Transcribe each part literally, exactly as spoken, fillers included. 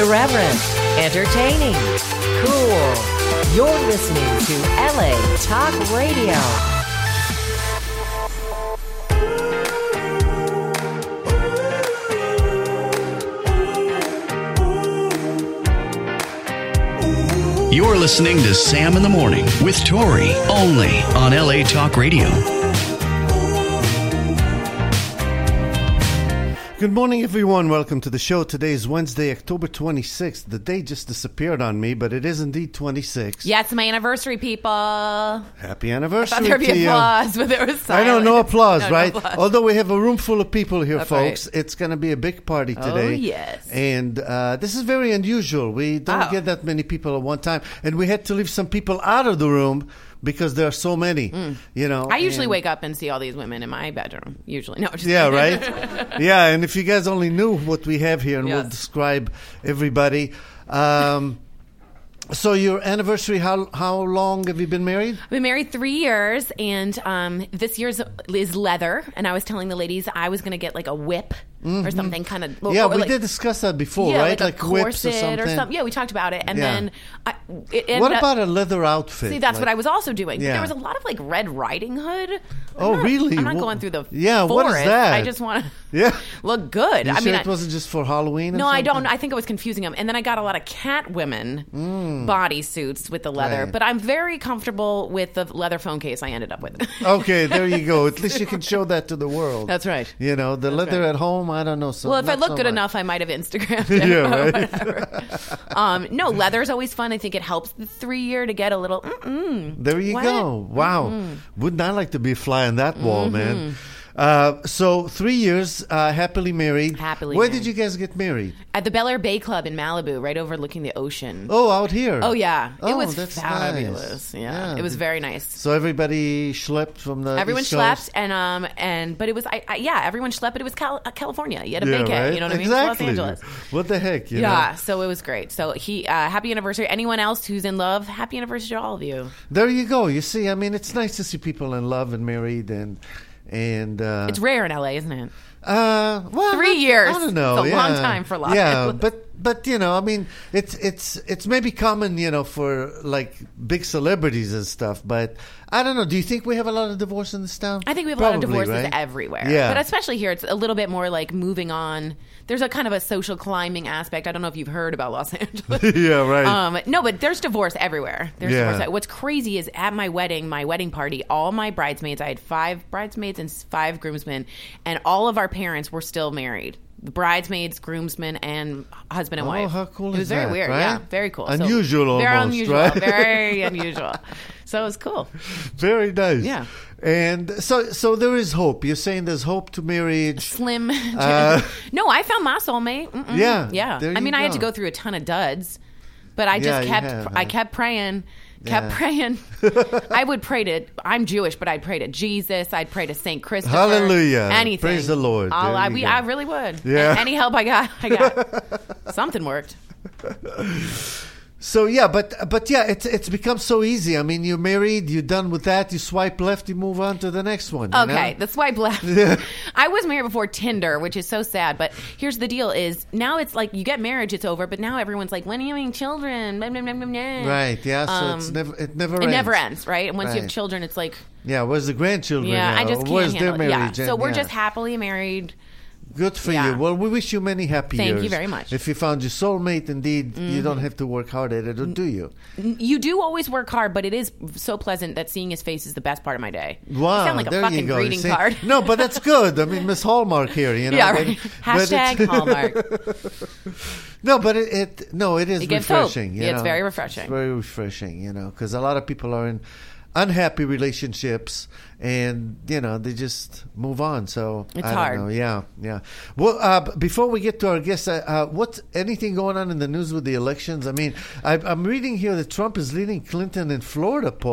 Irreverent, entertaining, cool. You're listening to L A Talk Radio. You're listening to Sam in the Morning with Tori, only on L A Talk Radio. Good morning, everyone. Welcome to the show. Today is Wednesday, October twenty-sixth. The day just disappeared on me, but it is indeed twenty-six. Yeah, it's my anniversary, people. Happy anniversary I thought there'd be to applause, you. but there was silence. I know, no applause, no, no right? applause. Although we have a room full of people here, That's folks. right. It's going to be a big party today. Oh, yes. And uh, this is very unusual. We don't Oh. get that many people at one time. And we had to leave some people out of the room because there are so many, Mm. you know. I usually and- wake up and see all these women in my bedroom. Usually, no. Just Yeah, right? Yeah, and if you guys only knew what we have here, and we'll Yes. describe everybody. Um, so your anniversary, how how long have you been married? I've been married three years, and um, this year's is leather. And I was telling the ladies I was going to get like a whip or something kind of. Yeah, or we like, did discuss that before, yeah, right? like, a whips corset or something. Yeah, we talked about it, and Yeah. then I, it ended What up- about a leather outfit? See, that's Like- what I was also doing. But Yeah. there was a lot of like Red Riding Hood. I'm Oh, not- really? I'm not Wha- going through the Yeah, what is forest. that? I just want to Yeah. look good. You I sure mean, it I- wasn't just for Halloween or No, I don't. something? I think I was confusing them. And then I got a lot of cat women bodysuits with the leather. Right. But I'm very comfortable with the leather phone case I ended up with. Okay, there you go. At least you can show that to the world. That's right. You know, the leather right. at home, I don't know. So Well, if I not look so good much. enough, I might have Instagrammed it. Yeah, or right. whatever. um, no, leather's always fun. I think it helps the three year to get a little. Mm-mm. There you What? go. Wow. Mm-hmm. Wouldn't I like to be a fly on that wall, man? Uh, so three years, uh, happily married. Happily Where married. did you guys get married? At the Bel Air Bay Club in Malibu, right overlooking the ocean. Oh, out here. Oh, yeah. Oh, it was that's fabulous. nice. Yeah. It was very nice. So everybody schlepped from the Everyone East schlepped, Coast? and um, and but it was, I, I, yeah, everyone schlepped, but it was Cal- uh, California. You had a Yeah, big hit, right? you know what exactly. I mean? It's Los Angeles. What the heck? You Yeah, know? so it was great. So he, uh, happy anniversary. Anyone else who's in love, happy anniversary to all of you. There you go. You see, I mean, it's nice to see people in love and married and and. Uh, It's rare in L A, isn't it? Uh, well, Three not- years. I don't know. It's a yeah. long time for love. Yeah, but but you know, I mean, it's it's it's maybe common, you know, for like big celebrities and stuff. But I don't know. Do you think we have a lot of divorce in this town? I think we have Probably, a lot of divorces right? everywhere. Yeah. But especially here, it's a little bit more like moving on. There's a kind of a social climbing aspect. I don't know if you've heard about Los Angeles. Yeah, right. Um, no, but there's divorce everywhere. There's Yeah. divorce. What's crazy is at my wedding, my wedding party, all my bridesmaids, I had five bridesmaids and five groomsmen, and all of our parents were still married. The bridesmaids, groomsmen, and husband and Oh, wife. how cool It is was very that, weird. right? Yeah, very cool. So- Unusual very almost, unusual. right? Very unusual. So it was cool. Very nice. Yeah. And so so there is hope. You're saying there's hope to marriage. Slim. Uh, no, I found my soulmate. Mm-mm. Yeah, yeah. there I you mean, I had to go. go through a ton of duds, but I Yeah, just you kept. have, I huh? kept praying. Kept Yeah. praying. I would pray to. I'm Jewish, but I'd pray to Jesus. I'd pray to Saint Christopher. Hallelujah. Anything. Praise the Lord. I'll- There I, you we, go. I really would. Yeah. A- Any help I got, I got. Something worked. So yeah, but but yeah, it's it's become so easy. I mean, you're married, you're done with that. You swipe left, you move on to the next one. you Okay, know? the swipe left. I was married before Tinder, which is so sad. But here's the deal: is now it's like you get marriage, it's over. But now everyone's like, when are you having children? Blah, blah, blah, blah, blah. Right. Yeah. So it's Um, never it never It ends. never ends, right? And once you Right. have children, it's like, Yeah. Where's the grandchildren? yeah, now? I just can't Where's handle their it. Yeah, marriage? so And- we're yeah. just happily married. Good for Yeah. you. Well, we wish you many happy Thank years. you very much. If you found your soulmate, indeed, you don't have to work hard at it, or do you? You do always work hard, but it is so pleasant that seeing his face is the best part of my day. Wow, You sound like a there you fucking go. greeting See- card. No, but that's good. I mean, Miss Hallmark here, you know. Yeah, but- right. but Hashtag it's- Hallmark. No, but it, it no, it is It gives hope. refreshing. You Yeah, it's know? very refreshing. It's very refreshing, you know, because a lot of people are in unhappy relationships, and you know they just move on. So It's I don't hard. know. Yeah, yeah. Well, uh, b- before we get to our guests, uh, uh, what's anything going on in the news with the elections? I mean, I, I'm reading here that Trump is leading Clinton in Florida poll.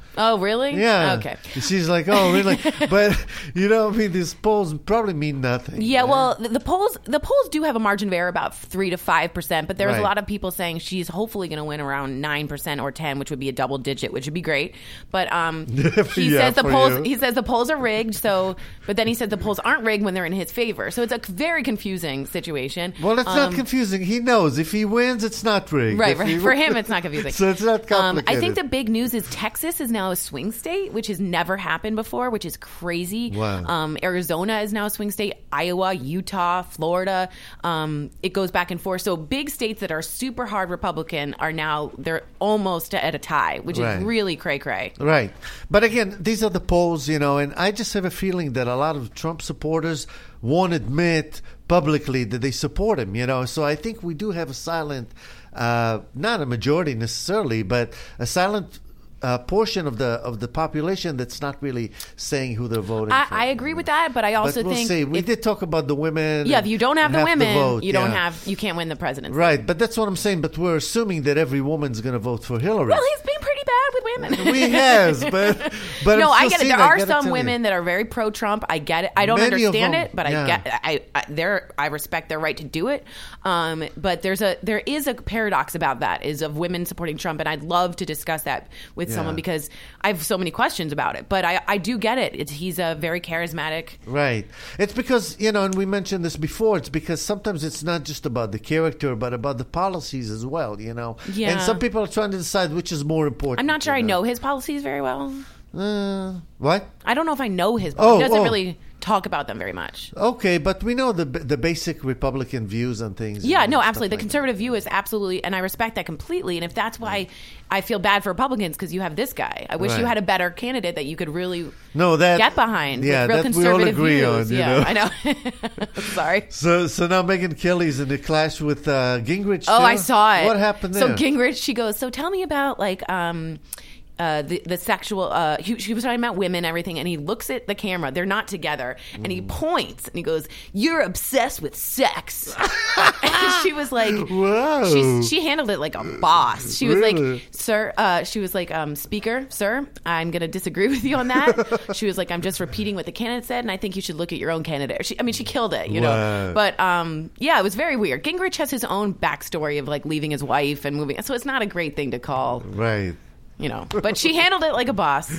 Oh, really? Yeah. Okay. She's like, oh, really? But, you know, I mean, these polls probably mean nothing. Yeah, right? well, the, the polls the polls do have a margin of error about three to five percent, but there's Right. a lot of people saying she's hopefully going to win around nine percent or ten, which would be a double digit, which would be great. But um, he Yeah, says the for polls you. he says the polls are rigged. So, but then he says the polls aren't rigged when they're in his favor. So it's a very confusing situation. Well, it's Um, not confusing. He knows if he wins, it's not rigged. Right, If right. he For wins- him, it's not confusing. So it's not Um, I complicated. think the big news is Texas is now a swing state, which has never happened before, which is crazy. Wow. Um, Arizona is now a swing state. Iowa, Utah, Florida. Um, it goes back and forth. So big states that are super hard Republican are now they're almost at a tie, which Right. is really cray cray. Right. But again, these are the polls, you know, and I just have a feeling that a lot of Trump supporters won't admit publicly that they support him, you know. So I think we do have a silent, uh, not a majority necessarily, but a silent uh, portion of the of the population that's not really saying who they're voting I, for. I agree with that, but I also but we'll think see. We if- did talk about the women. yeah, and if you don't have the half women, vote, you don't yeah. have you can't win the presidency. Right, but that's what I'm saying. But we're assuming that every woman's going to vote for Hillary. Well, he's been pretty bad with women. we has, but but no, I'm I still get it. seeing There I are gotta some tell you. women that are very pro-Trump. I get it. I don't Many of understand them, it, but yeah. I get. I, I there. I respect their right to do it. Um, but there's a there is a paradox about that is of women supporting Trump, and I'd love to discuss that with Yeah. someone because I have so many questions about it. But I, I do get it. It's, he's a very charismatic. Right. It's because, you know, and we mentioned this before, it's because sometimes it's not just about the character, but about the policies as well, you know. Yeah. And some people are trying to decide which is more important. I'm not sure you I know his policies very well. Uh, what? I don't know if I know his. Oh, he doesn't oh. really talk about them very much. Okay, but we know the the basic Republican views on things. Yeah, and no, stuff absolutely. The like conservative view is absolutely, and I respect that completely. And if that's why I feel bad for Republicans, because you have this guy. I wish you Right. had a better candidate that you could really that. No, that get behind. Yeah, with real that we all conservative agree views. on. You yeah, know? I know. Sorry. So, so now Megyn Kelly's in the clash with uh, Gingrich. Oh, too? I saw it. What happened there? So Gingrich, she goes, so tell me about like um, uh, the the sexual. Uh, he, she was talking about women, everything, and he looks at the camera. They're not together, and Mm. he points and he goes, "You're obsessed with sex." And she was like, Whoa. She, she handled it like a boss. She was Really? like, "Sir," uh, she was like, um, "Speaker, sir, I'm going to disagree with you on that." She was like, "I'm just repeating what the candidate said, and I think you should look at your own candidate." She, I mean, she killed it, you know. Wow. But um, yeah, it was very weird. Gingrich has his own backstory of like leaving his wife and moving, so it's not a great thing to call, Right. you know. But she handled it like a boss.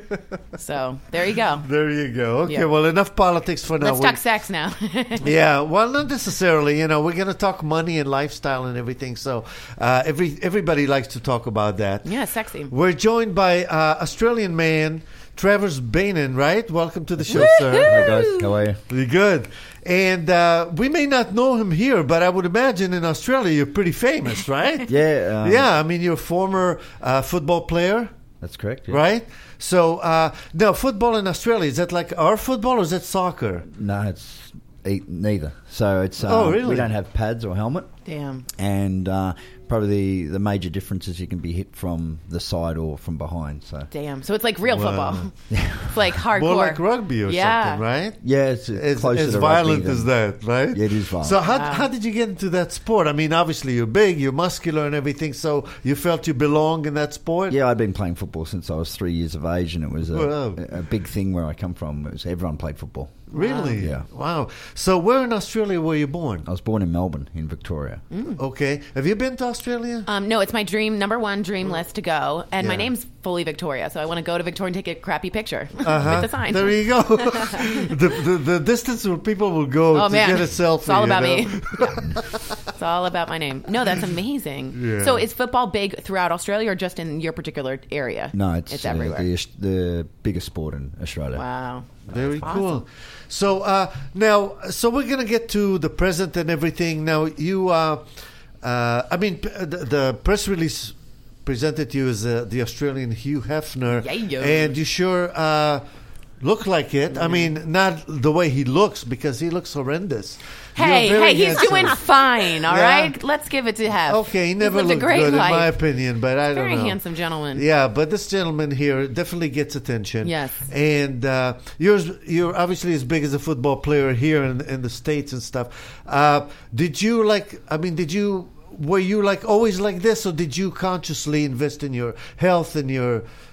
So there you go. There you go. Okay, Yeah. well, enough politics for now. Let's We- talk sex now. Yeah, well, not necessarily. You know, we're going to talk money and lifestyle and everything. So uh, every everybody likes to talk about that. Yeah, sexy. We're joined by uh, Australian man Travers Bainan, right? Welcome to the show, sir. Hi guys, how are you? Pretty good. And uh, we may not know him here, but I would imagine in Australia you're pretty famous, right? Yeah, um, Yeah, I mean, you're a former uh, football player. that's correct. Yeah. Right? So, uh, now, football in Australia, is that like our football or is that soccer? No, it's e- neither. So it's um, Oh, really? we don't have pads or helmet, Damn. and uh, probably the, the major difference is you can be hit from the side or from behind. So Damn. So it's like real Wow. football. It's like hardcore. More like rugby or Yeah. something, right? yeah, it's As, closer as to violent rugby as than- that, right? Yeah, it is violent. So how, Wow. how did you get into that sport? I mean, obviously you're big, you're muscular and everything, so you felt you belong in that sport? Yeah, I'd been playing football since I was three years of age, and it was a, Wow. a big thing where I come from. It was everyone played football. Really? Yeah. Wow. So where in Australia were you born? I was born in Melbourne, in Victoria. Okay. Have you been to Australia? Um, no, it's my dream, number one dream list to go. And my Yeah. name's fully Victoria, so I want to go to Victoria and take a crappy picture Uh-huh. with the sign. There you go. the, the the distance where people will go Oh to man, get a selfie. it's all you about know? me. Yeah. It's all about my name. No, that's amazing. Yeah. So is football big throughout Australia or just in your particular area? No, it's, it's uh, everywhere. the, the biggest sport in Australia. Wow. Very That's cool. awesome. So uh, now, so we're gonna get to the present and everything. Now, you, uh, uh, I mean, p- the, the press release presented you as uh, the Australian Hugh Hefner, Yeah, yeah. and you sure uh, look like it. I mean, not the way he looks because he looks horrendous. Hey, You're very hey, he's handsome. doing fine, all Yeah. right? Let's give it to Hef. Okay, he He's never lived a looked great good life. in my opinion, but I Very don't know. handsome gentleman. Yeah, but this gentleman here definitely gets attention. Yes. And uh, you're, you're obviously as big as a football player here in, in the States and stuff. Uh, did you, like, I mean, did you, were you, like, always like this, or did you consciously invest in your health and your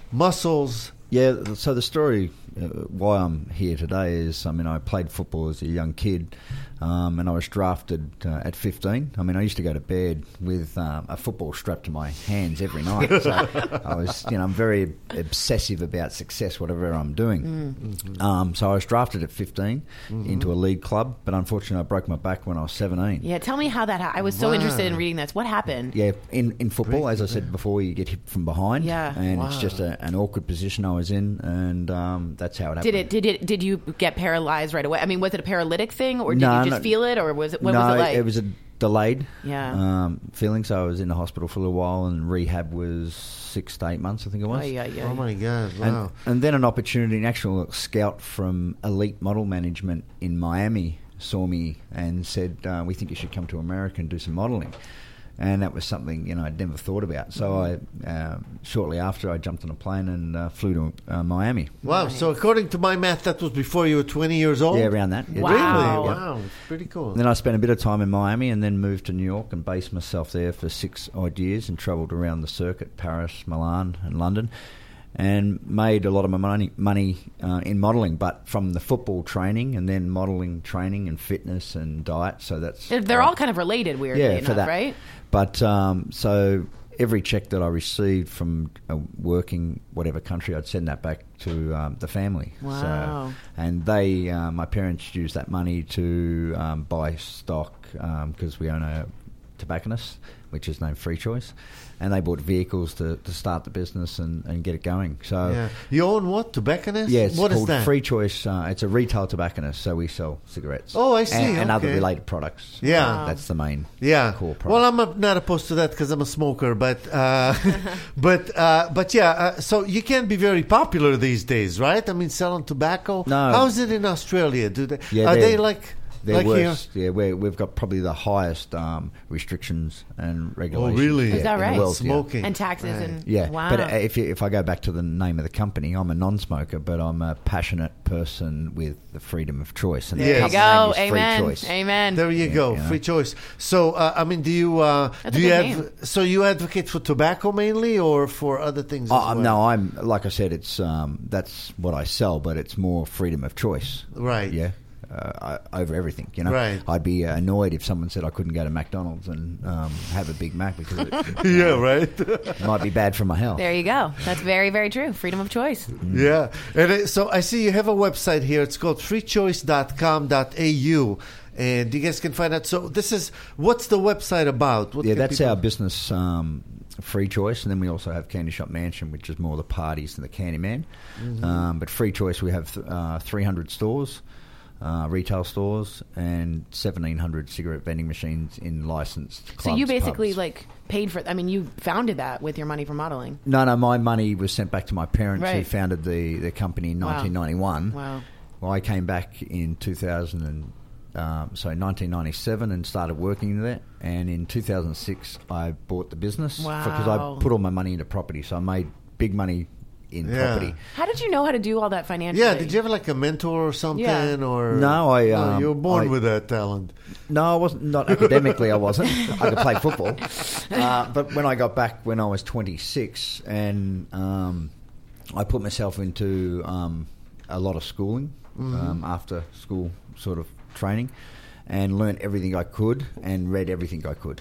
muscles. Yeah, so the story uh, why I'm here today is, I mean, I played football as a young kid, um, and I was drafted uh, at fifteen. I mean, I used to go to bed with um, a football strapped to my hands every night. So I was, you know, I'm very obsessive about success, whatever I'm doing. Mm-hmm. Um, so I was drafted at fifteen mm-hmm. into a league club, but unfortunately I broke my back when I was seventeen. Yeah, tell me how that happened. I was so Wow. interested in reading this. What happened? Yeah, in, in football, Break as I it, said yeah. before, you get hit from behind. Yeah. And Wow. it's just a, an awkward position I was in, and um, that's how it happened. Did it? Did it? Did you get paralyzed right away? I mean, was it a paralytic thing, or did No, you just no. feel it, or was it? What no, was it like? it was a delayed Yeah. um, feeling. So I was in the hospital for a little while, and rehab was six to eight months, I think it was. Oh, yeah, yeah. Oh my God! And, Wow. and then an opportunity, an actual scout from Elite Model Management in Miami saw me and said, uh, we think you should come to America and do some modelling. And that was something, you know, I'd never thought about. So I, uh, shortly after, I jumped on a plane and uh, flew to uh, Miami. Wow! So according to my math, that was before you were twenty years old. Yeah, around that. Yeah. Wow. Really? Yeah. Wow! Pretty cool. Then I spent a bit of time in Miami and then moved to New York and based myself there for six odd years and travelled around the circuit, Paris, Milan and London, and made a lot of my money, money uh, in modelling, but from the football training and then modelling training and fitness and diet. So that's... They're, they're uh, all kind of related, weirdly yeah, enough, for that. right? But um, so every check that I received from uh, working whatever country, I'd send that back to um, the family. Wow. So, and they, uh, my parents used that money to um, buy stock because we own a tobacconist, which is named Free Choice. And they bought vehicles to, to start the business and, and get it going. So Yeah. You own what? Tobacconist? yeah, it's What is called that? Free Choice. Uh, it's a retail tobacconist, so we sell cigarettes. Oh, I see, And, and other okay. related products. Yeah. Uh, that's the main Yeah. core product. Well, I'm uh, not opposed to that because I'm a smoker, but uh, but uh, but yeah. Uh, so you can be very popular these days, right? I mean, selling tobacco. No. How is it in Australia? Do they? Yeah, are they're- they like They're like worse. Yeah, we're, we've got probably the highest um, restrictions and regulations. really? yeah, Is that in the right? world, yeah. Smoking And taxes Right. and Yeah, wow. but uh, if you, if I go back to the name of the company, I'm a non-smoker, but I'm a passionate person with the freedom of choice. And the There there you company go. name is Free Amen. Choice. Amen. There you Yeah, go, you know. free choice. So, uh, I mean, do you uh, That's do a you good have name. so you advocate for tobacco mainly or for other things? Oh, as well? no, I'm like I said, it's um, that's what I sell, but it's more freedom of choice. Right. Yeah. Uh, I, over everything, you know. Right. I'd be uh, annoyed if someone said I couldn't go to McDonald's and um, have a Big Mac because it, Yeah, right. it might be bad for my health. There you go. That's very, very true. Freedom of choice. Yeah. And it, so I see you have a website here. It's called free choice dot com dot a u. And you guys can find out. So this is, what's the website about? What Yeah, can that's people- our business, um, Free Choice, and then we also have Candy Shop Mansion, which is more the parties than the Candyman. Mm-hmm. Um, but Free Choice, we have uh, three hundred stores, uh, retail stores, and seventeen hundred cigarette vending machines in licensed clubs. So you basically pubs. like paid for. I mean, you founded that with your money from modeling. No, no, my money was sent back to my parents who Right. founded the, the company in Wow. nineteen ninety-one. Wow. Well, I came back in two thousand and um, so nineteen ninety-seven and started working there. And in two thousand six, I bought the business because Wow. I put all my money into property. So I made big money in Yeah. property. How did you know how to do all that financially? Yeah, did you have like a mentor or something? Yeah. Or No, I, um, you were born I- with that talent. No, I wasn't. Not academically, I wasn't. I could play football. Uh, but when I got back when I was twenty-six, and um, I put myself into um, a lot of schooling, um, after school sort of training, and learnt everything I could and read everything I could.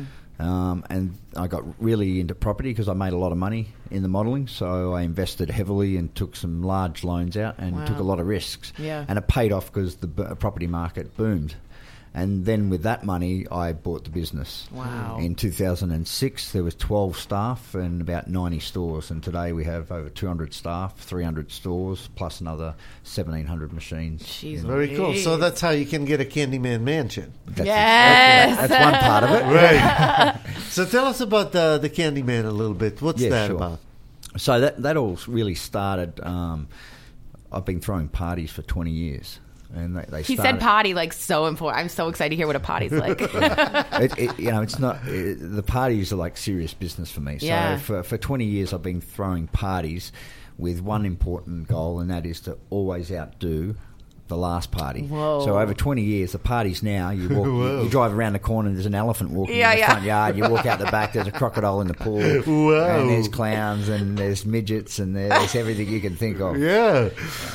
Um, and I got really into property because I made a lot of money in the modelling, so I invested heavily and took some large loans out and Wow. took a lot of risks. Yeah. And it paid off because the b- property market boomed. And then with that money, I bought the business. Wow. In two thousand six, there was twelve staff and about ninety stores. And today we have over two hundred staff, three hundred stores, plus another seventeen hundred machines. Jeez. Very cool. So Louise. that's how you can get a Candyman mansion. That's Yes. That's, that's one part of it. Right. So tell us about the, the Candyman a little bit. What's Yeah, that sure. about? So that, that all really started, um, I've been throwing parties for twenty years. And they, they He started, said potty like so important. I'm so excited to hear what a potty's like. it, it, you know, it's not it, the parties are like serious business for me. So Yeah. for for twenty years, I've been throwing parties with one important goal, and that is to always outdo the last party. Whoa. So over twenty years, the parties now, you walk, you, you drive around the corner and there's an elephant walking Yeah, in the yeah. front yard. You walk out the back, there's a crocodile in the pool. Wow. And there's clowns and there's midgets and there's everything you can think of. Yeah.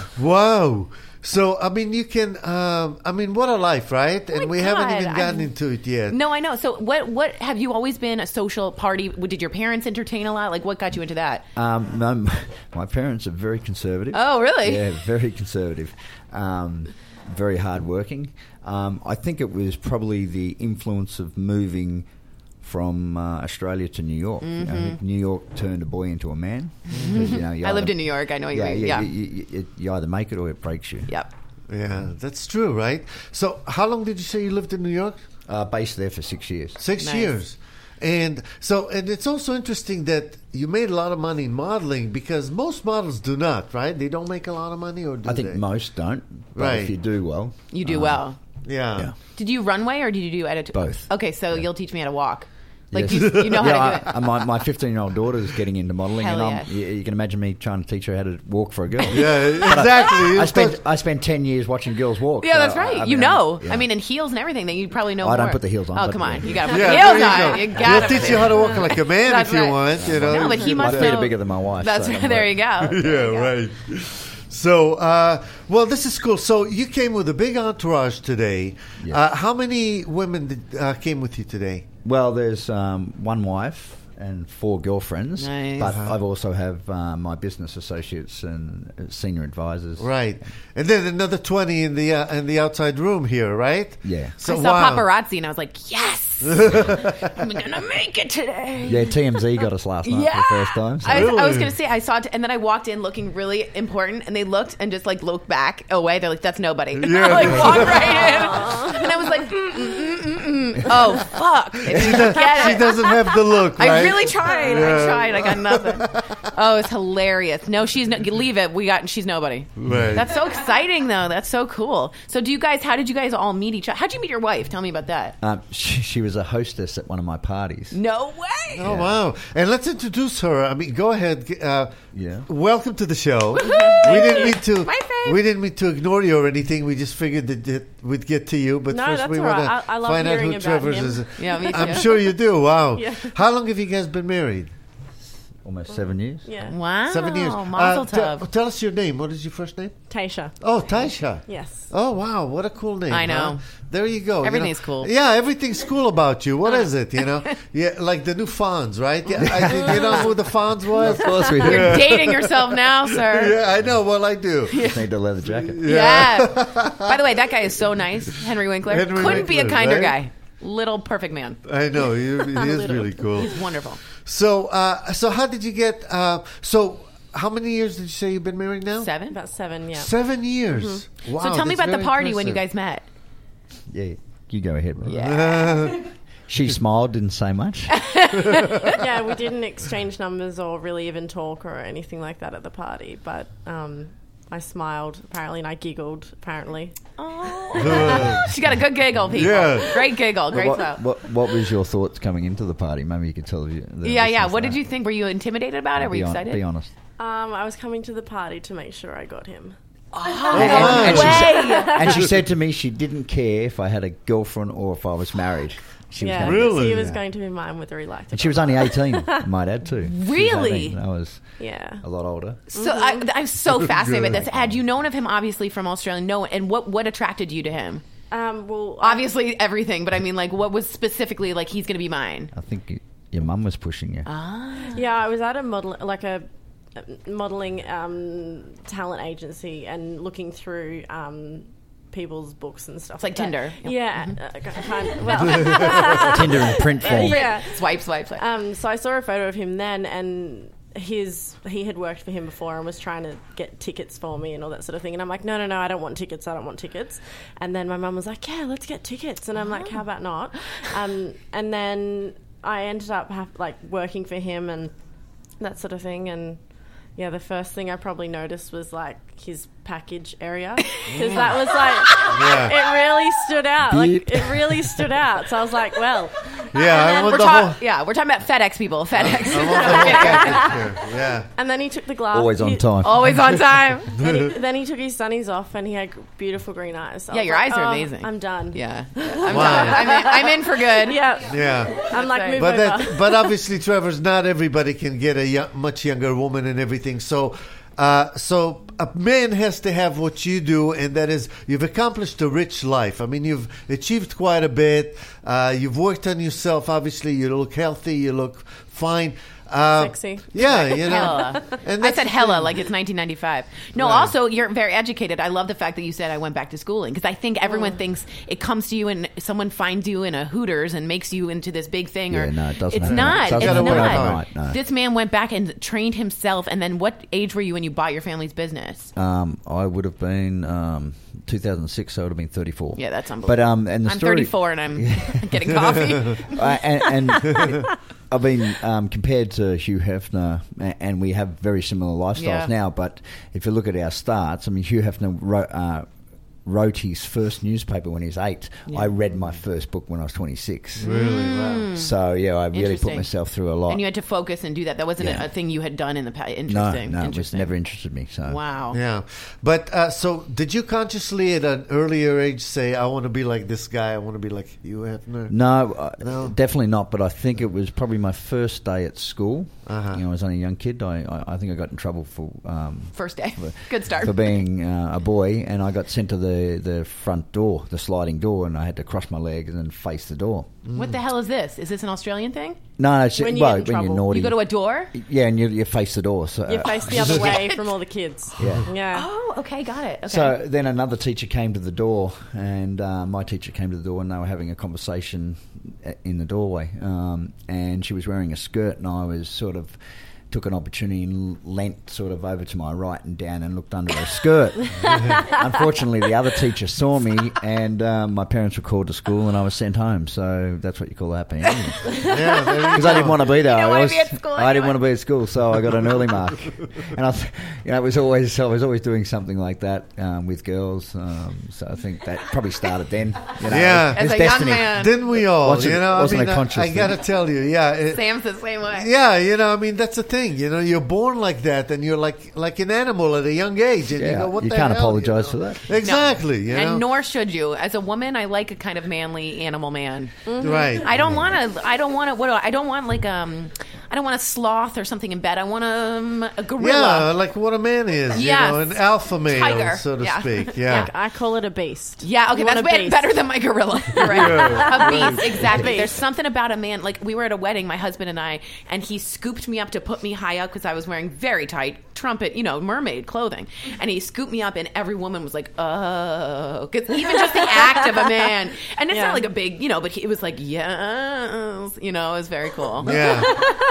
Wow. So, I mean, you can, um, I mean, what a life, right? Oh my and we haven't God, even gotten I'm- into it yet. No, I know. So, what? What have you always been a social party? Did your parents entertain a lot? Like, what got you into that? Um, no, my parents are very conservative. Oh, really? Yeah, very conservative. Um, very hardworking. Um, I think it was probably the influence of moving from uh, Australia to New York. You know, New York turned a boy into a man. 'Cause, you know, you I lived either- in New York. I know you. Yeah, mean. yeah, Yeah. You, you, you, you either make it or it breaks you. Yep. Yeah, that's true, right? So, how long did you say you lived in New York? Uh, based there for six years. Six Nice. years. And so, and it's also interesting that you made a lot of money in modeling because most models do not, right? They don't make a lot of money, or do I think they? most don't. But Right. if you do well, You do um, well. Yeah. Yeah. Did you runway or did you do edit? Both. Okay, so you'll teach me how to walk. Like Yes. you, you know how yeah, to do it. I, my my fifteen-year-old daughter is getting into modelling, Hell and I'm, yeah. you, you can imagine me trying to teach her how to walk for a girl. Yeah, exactly. I spent I spent ten years watching girls walk. Yeah, so that's I- right. I you mean, know. yeah. I mean, in heels and everything, that you probably know I more. don't put the heels on, Oh, but come on. yeah. You got to put Yeah, the there heels you on. go. You He'll got to teach you how to walk like a man That's if you right. want. You know, No, but he my must feet know. are bigger than my wife. That's so right. don't There worry. you go. There you Yeah, go. right. So, uh, well, this is cool. So, you came with a big entourage today. Yeah. Uh, how many women did, uh, came with you today? Well, there's um, one wife and four girlfriends, Nice. but I've also have uh, my business associates and uh, senior advisors. Right, and then another twenty in the uh, in the outside room here, right? Yeah. So I saw wow. paparazzi and I was like, yes, I'm gonna make it today. Yeah, T M Z got us last night Yeah. for the first time. So. I was, I was Really? gonna say I saw it, and then I walked in looking really important, and they looked and just like looked back away. They're like, "That's nobody." And Yeah. I like walked right in, and I was like, mm, mm, mm, mm, mm. "Oh fuck!" If you get She it. doesn't have the look, right? I really tried. Yeah. I tried. I got nothing. Oh, it's hilarious. No, she's no, leave it. We got. She's nobody. Right. That's so exciting, though. That's so cool. So, do you guys? How did you guys all meet each other? How'd you meet your wife? Tell me about that. Um, she, she was a hostess at one of my parties. No way. Oh wow! And let's introduce her. I mean, go ahead. Uh, Yeah. Welcome to the show. We didn't mean to. My fave. We didn't mean to ignore you or anything. We just figured that, that we'd get to you. But No, first, that's we all want right. to I- I love find out hearing who about Trevor's him. is. Yeah, me I'm too. sure you do. Wow. Yeah. How long have you guys been married? Almost seven years. Yeah. Wow. Seven years. Mazel Uh, tell- tov. tell us your name. What is your first name? Taisha. Oh, Taisha. Yes. Oh wow, what a cool name! I know. huh? There you go. You Everything's know- cool. Yeah, everything's cool about you. What is it? You know, yeah, like the new Fonz, right? Yeah, I, you know who the Fonz was? Of course we do. You're dating yourself now, sir. Yeah, I know. Well, I do. Just need a leather jacket. Yeah. By the way, that guy is so nice, Henry Winkler. Henry Couldn't be a Winkler, kinder right? guy. Little perfect man. I know. He, he is Little. really cool. He's wonderful. So, uh, so how did you get? Uh, so, how many years did you say you've been married now? Seven. About seven, yeah. Seven years. Wow. So tell me that's about the very party when you impressive. guys met. Yeah, you go ahead. Rob. Yeah. She smiled, didn't say much. Yeah, we didn't exchange numbers or really even talk or anything like that at the party, but um, I smiled apparently and I giggled apparently. Oh. She got a good giggle, people. Yeah. Great giggle. Great what, stuff. what, what was your thoughts coming into the party? Maybe you could tell you. the Yeah, yeah. listeners What did that. you think? Were you intimidated about it? Were Be you hon- excited? Be honest. Um, I was coming to the party to make sure I got him. wow. And, she, Way. and she said to me she didn't care if I had a girlfriend or if I was married. She was Yeah, gonna- Really? he was Yeah. going to be mine whether he liked it. And she was or only not. eighteen, I might add too. She was Really? eighteen. I was Yeah. a lot older. So I, I'm so fascinated by Good. this. Had you known of him, obviously, from Australia? No. And what, what attracted you to him? Um, well, I- Obviously, everything. But I mean, like, what was specifically, like, he's going to be mine? I think you, your mum was pushing you. Ah. yeah, I was at a model, like a modeling um, talent agency, and looking through um, people's books and stuff. It's like that. Tinder. Yeah, uh, kind of, well, Tinder in print form. yeah. Swipe, swipe, swipe. Um, so I saw a photo of him then, and his he had worked for him before and was trying to get tickets for me and all that sort of thing. And I'm like, no, no, no, I don't want tickets. I don't want tickets. And then my mum was like, yeah, let's get tickets. And I'm like, how about not? Um, and then I ended up have, like working for him and that sort of thing. And yeah, the first thing I probably noticed was like his package area, because that was like Yeah. it really stood out. Like Beep. it really stood out. So I was like, well, Yeah, I want We're the talk- whole. yeah, we're talking about FedEx people. FedEx. I want the whole package here. Yeah. And then he took the glass. Always on he- time. Always on time. Then he, then he took his sunnies off, and he had beautiful green eyes. So I Yeah, was your like, eyes are "Oh, amazing. I'm done. Yeah, I'm Wow. done. I'm in, I'm in for good. Yeah. Yeah. I'm like, right. move But over. that, but obviously, Trevor's not everybody can get a young, much younger woman and everything. So, uh, so a man has to have what you do, and that is you've accomplished a rich life. I mean, you've achieved quite a bit. Uh, you've worked on yourself. Obviously, you look healthy. You look fine. Uh, Sexy. Yeah, you know. Hella. And I that's said the hella thing. like it's nineteen ninety-five. No, Right. also you're very educated. I love the fact that you said I went back to schooling because I think everyone thinks it comes to you and someone finds you in a Hooters and makes you into this big thing. Yeah, or no, it doesn't It's happen. not. It doesn't It's happen not. overnight, no. This man went back and trained himself. And then, what age were you when you bought your family's business? Um, I would have been um, two thousand six, so I would have been thirty-four. Yeah, that's unbelievable. But um, and the I'm story, thirty-four and I'm getting coffee. Uh, and, and I've been um, compared to Hugh Hefner, a- and we have very similar lifestyles Yeah. now. But if you look at our starts, I mean, Hugh Hefner wrote, uh, wrote his first newspaper when he was eight. I read my first book when I was twenty-six. Really? Wow. So yeah, I really put Interesting. myself through a lot. And you had to focus and do that. That wasn't Yeah. a, a thing you had done in the past. no, Interesting. no, it was Interesting. never interested me. So Wow. Yeah, but uh, so did you consciously at an earlier age say, "I want to be like this guy. I want to be like Hugh Hefner"? No, uh, No? definitely not. But I think it was probably my first day at school. Uh-huh. You know, I was only a young kid. I, I, I think I got in trouble for um, First day. Good start. for being uh, a boy, and I got sent to the, the front door, the sliding door, and I had to cross my legs and then face the door. What the hell is this? Is this an Australian thing? No, no, it's, When you well, get in when you're trouble. naughty. You go to a door? yeah, and you, you face the door. So, You uh, face the other way from all the kids. Yeah. Yeah. Oh, okay, got it. Okay. So then another teacher came to the door, and uh, my teacher came to the door, and they were having a conversation in the doorway. Um, and she was wearing a skirt, and I was sort of took an opportunity and leant sort of over to my right and down and looked under her skirt. Unfortunately, the other teacher saw me, and um, my parents were called to school, and I was sent home. So that's what you call a happy ending. Yeah, there you Because go. I didn't want to be there. You don't I, wanna was, be at school I didn't anyway. want to be at school, so I got an early mark. And I, th- you know, it was always I was always doing something like that um, with girls. Um, so I think that probably started then. You know, Yeah. it's As a destiny. young man. Didn't we all? Wasn't- you know, I wasn't mean, a I, conscious I got to thing. tell you, yeah, it- Sam's the same way. yeah, you know, I mean, that's the thing. You know, you're born like that, and you're like like an animal at a young age, and you Yeah, go, "What you the can't hell?" apologize you know? for that. Exactly. You know, And nor should you. As a woman, I like a kind of manly animal man. right? I don't want to. I don't want to. What? do I I don't want like um. I don't want a sloth or something in bed. I want um, a Yeah, gorilla. like what a man is. Yes. You know, an alpha male, Tiger. so to Yeah. speak. Yeah. I call it a beast. Yeah, okay, You that's want a way beast. better than my gorilla. Right. A beast, exactly. Beast. There's something about a man. Like we were at a wedding, my husband and I, and he scooped me up to put me high up because I was wearing very tight trumpet, you know, mermaid clothing, and he scooped me up, and every woman was like, "Oh," because even just the act of a man, and it's Yeah. not like a big, you know, but he, it was like, "Yes," you know, it was very cool. Yeah,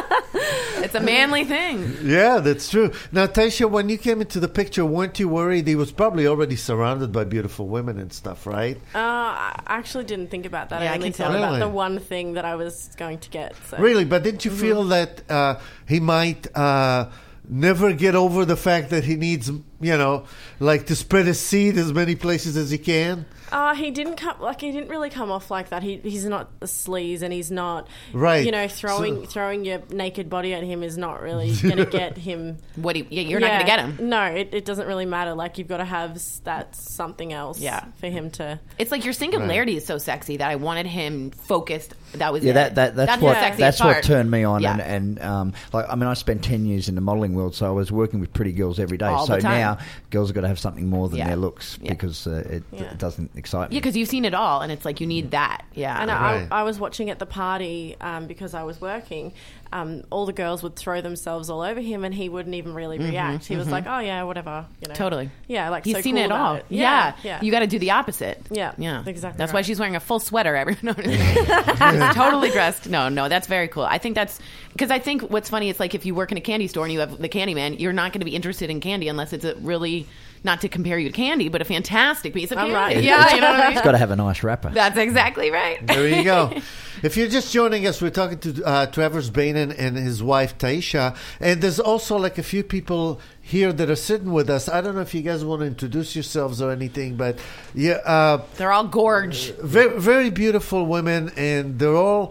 It's a manly thing. yeah, that's true. Now, Taisha, when you came into the picture, weren't you worried? He was probably already surrounded by beautiful women and stuff, right? Uh, I actually didn't think about that. Yeah, I I only can tell. thought about Really? the one thing that I was going to get. So. Really, but didn't you feel Mm-hmm. that uh, he might uh, never get over the fact that he needs, you know, like to spread his seed as many places as he can? Uh, he didn't come like he didn't really come off like that. He he's not a sleaze, and he's not Right. You know, throwing So- throwing your naked body at him is not really going to get him. What do you, yeah, you're not Yeah, going to get him. No, it, it doesn't really matter. Like you've got to have s- that something else. Yeah. for him to. It's like your singularity is so sexy that I wanted him focused. That was Yeah, it. that, that that's, the what sexiest that's part. what turned me on, Yeah. and and um, like I mean, I spent ten years in the modelling world, so I was working with pretty girls every day. All so the time. now girls have got to have something more than Yeah. their looks Yeah. because uh, it, Yeah. it doesn't excite me. Yeah, because you've seen it all, and it's like you need that. Yeah. And Right. I, I was watching at the party um, because I was working. Um, all the girls would throw themselves all over him, and he wouldn't even really react. He was like, "Oh yeah, whatever." You know. Totally. Yeah, like He's so seen cool it about all. It. Yeah. Yeah, yeah. You got to do the opposite. Yeah, Yeah. exactly That's why right. she's wearing a full sweater every. No, She's totally dressed. No, no, that's very cool. I think that's because I think what's funny is like if you work in a candy store and you have the candy man, you're not going to be interested in candy unless it's a really. Not to compare you to candy, but a fantastic piece of I'm candy. right. Yeah, you know what I mean? It's got to have a nice wrapper. That's exactly right. There you go. If you're just joining us, we're talking to uh, Travers Bainan and his wife Taisha, and there's also like a few people here that are sitting with us. I don't know if you guys want to introduce yourselves or anything, but yeah, uh, They're all gorge. very, very beautiful women, and they're all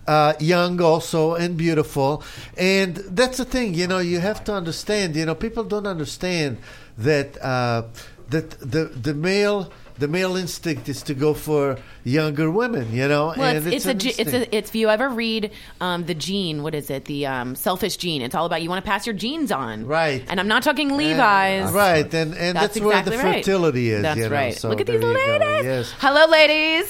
uh, young also and beautiful. And that's the thing, you know, you have to understand, you know, people don't understand that uh, that the the male the male instinct is to go for younger women, you know. Well, and it's, it's, an a, ge- it's instinct. a, it's if you ever read um, the gene, what is it? The um, selfish gene. It's all about you want to pass your genes on, Right. And I'm not talking And- Levi's, right? And and That's that's, where exactly the right. fertility is. That's you know, right. so Look at there these you go. ladies. Yes. Hello, ladies.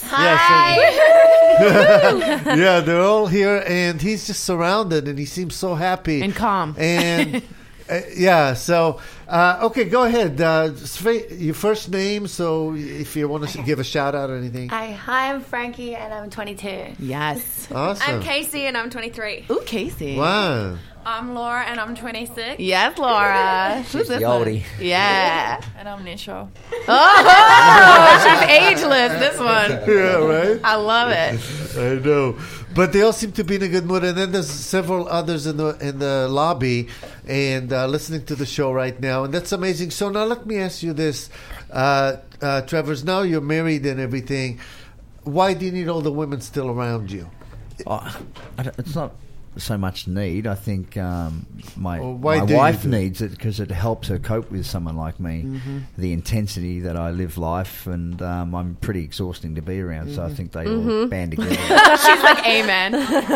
Yes, and- yeah, they're all here, and he's just surrounded, and he seems so happy And calm. And uh, yeah, so uh, okay, go ahead. Uh, straight- your first name, so if you want to give a shout out or anything. Hi, hi, I'm Frankie and I'm twenty-two. Yes. Awesome. I'm Casey and I'm twenty-three. Ooh, Casey. Wow. I'm Laura and I'm twenty-six. Yes, Laura. Who's the this one? oldie. Yeah. And I'm Nisha. Oh, she's ageless. This one. Yeah, right. I love it. I know, but they all seem to be in a good mood. And then there's several others in the in the lobby and uh, listening to the show right now, and that's amazing. So now let me ask you this, uh, uh, Travers. Now you're married and everything. Why do you need all the women still around you? Oh, I don't- it's not so much need. I think um, my Well, why my do you wife do it? needs it because it helps her cope with someone like me. Mm-hmm. The intensity that I live life, and um, I'm pretty exhausting to be around. So I Mm-hmm. think they all band together. She's like, amen.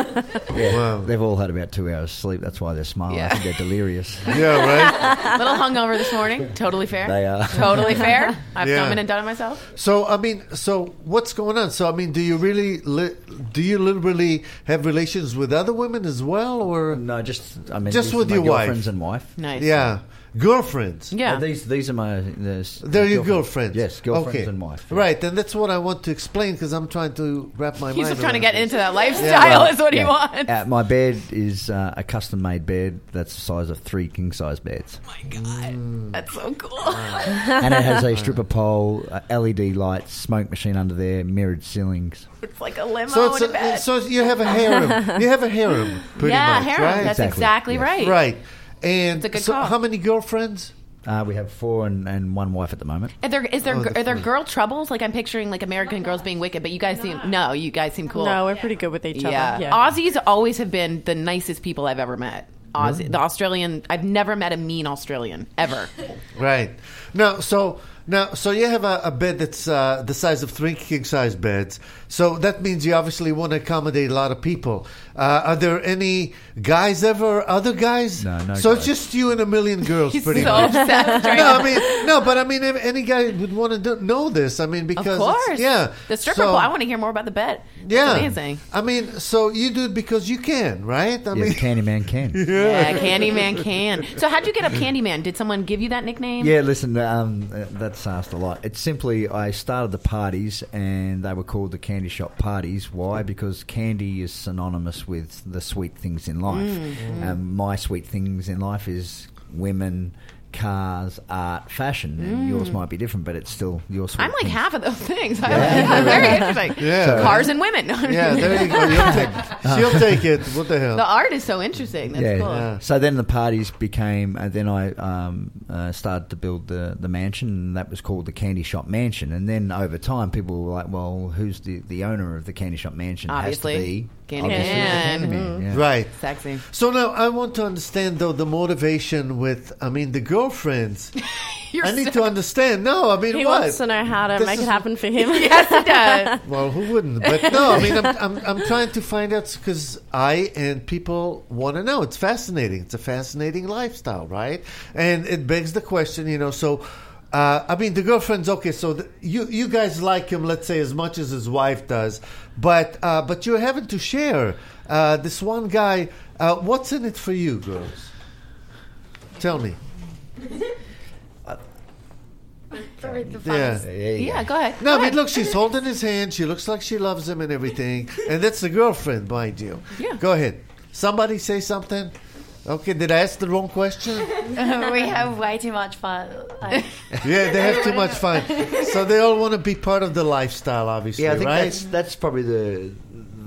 Yeah, Wow. they've all had about two hours sleep. That's why they're smiling. Yeah. I think they're delirious. Yeah, right. Little hungover this morning. Totally fair. They are. Totally fair. I've Yeah. come in and done it myself. So I mean, so what's going on? So I mean, do you really li- do you literally have relations with other women as well, or No, just I mean, Just these with are my your wife. girlfriends and wife. Nice. yeah, girlfriends? Yeah. Uh, these these are my there's They're your girlfriends. Yes, girlfriends Okay. and wife. yeah. Right, and that's what I want to explain because I'm trying to wrap my He's mind. just trying to around get this. into that lifestyle Yeah. is what he Yeah. wants. Uh, my bed is uh, a custom made bed that's the size of three king size beds, My God. That's so cool. and it has a stripper pole, uh, L E D lights, smoke machine under there, mirrored ceilings. It's like a limo So, it's in a a, bed. so you have a harem. You have a harem, pretty yeah, much, harem. right? That's Exactly. exactly, Yes. right. Right. And It's a good so, call. how many girlfriends? Uh, we have four and, and one wife at the moment. Are there is there Oh, the are there fun. girl troubles? Like I'm picturing like American girls being wicked, but you guys seem no, you guys seem cool. No, we're pretty good with each yeah. other. Yeah. Aussies always have been the nicest people I've ever met. Aussie, the Australian. I've never met a mean Australian ever. Right. Now, so now, so you have a, a bed that's uh, the size of three king size beds. So that means you obviously want to accommodate a lot of people. Uh, are there any guys ever? Other guys? No, no So it's guys. just you and a million girls, He's pretty so much. obsessed right No, now. I mean, no, but I mean, if any guy would want to do, know this. I mean, because Of it's- course. yeah, The stripper So- pole. I want to hear more about the bed. It's Yeah, amazing. I mean, so you do it because you can, right? I Yeah, mean, the Candyman can. Yeah, Candyman can. So how'd you get up Candyman? Did someone give you that nickname? Yeah, listen, um, uh, that's asked a lot. It's simply I started the parties, and they were called the Candy Shop Parties. Why? Because candy is synonymous with the sweet things in life. Mm. Um, my sweet things in life is women, cars, art, fashion. And yours might be different, but it's still your sweet I'm like things. half of those things. Yeah. Very interesting. Yeah. So- Cars and women. yeah, there you go. You'll take, she'll take it. What the hell? The art is so interesting. That's yeah. cool. Yeah. So then the parties became, and then I um, uh, started to build the, the mansion, and that was called the Candy Shop Mansion. And then over time, people were like, "Well, who's the, the owner of the Candy Shop Mansion?" Obviously. has to be Candyman. obviously the Candyman. Yeah. Right. Sexy. So now I want to understand though the motivation with I mean the girlfriends. You're I need so- to understand. No, I mean He what? wants to know how to This make is- it happen for him. Yes, he does. Well, who wouldn't? But no, I mean I'm I'm, I'm trying to find out because I and people want to know. It's fascinating. It's a fascinating lifestyle, right? And it begs the question, you know. So. Uh, I mean, the girlfriend's okay. So the, you you guys like him, let's say, as much as his wife does, but uh, but you're having to share. Uh, this one guy, uh, what's in it for you, girls? Tell me. Sorry, the Yeah. funniest. Yeah, yeah. Yeah, go ahead. No, Go I mean, ahead. look, she's holding his hand. She looks like she loves him and everything. And that's the girlfriend, mind you. Yeah. Go ahead. Somebody say something. Okay, did I ask the wrong question? We have way too much fun. Like, Yeah, they have too much fun. So they all want to be part of the lifestyle, obviously, Yeah, I think right? that's that's probably the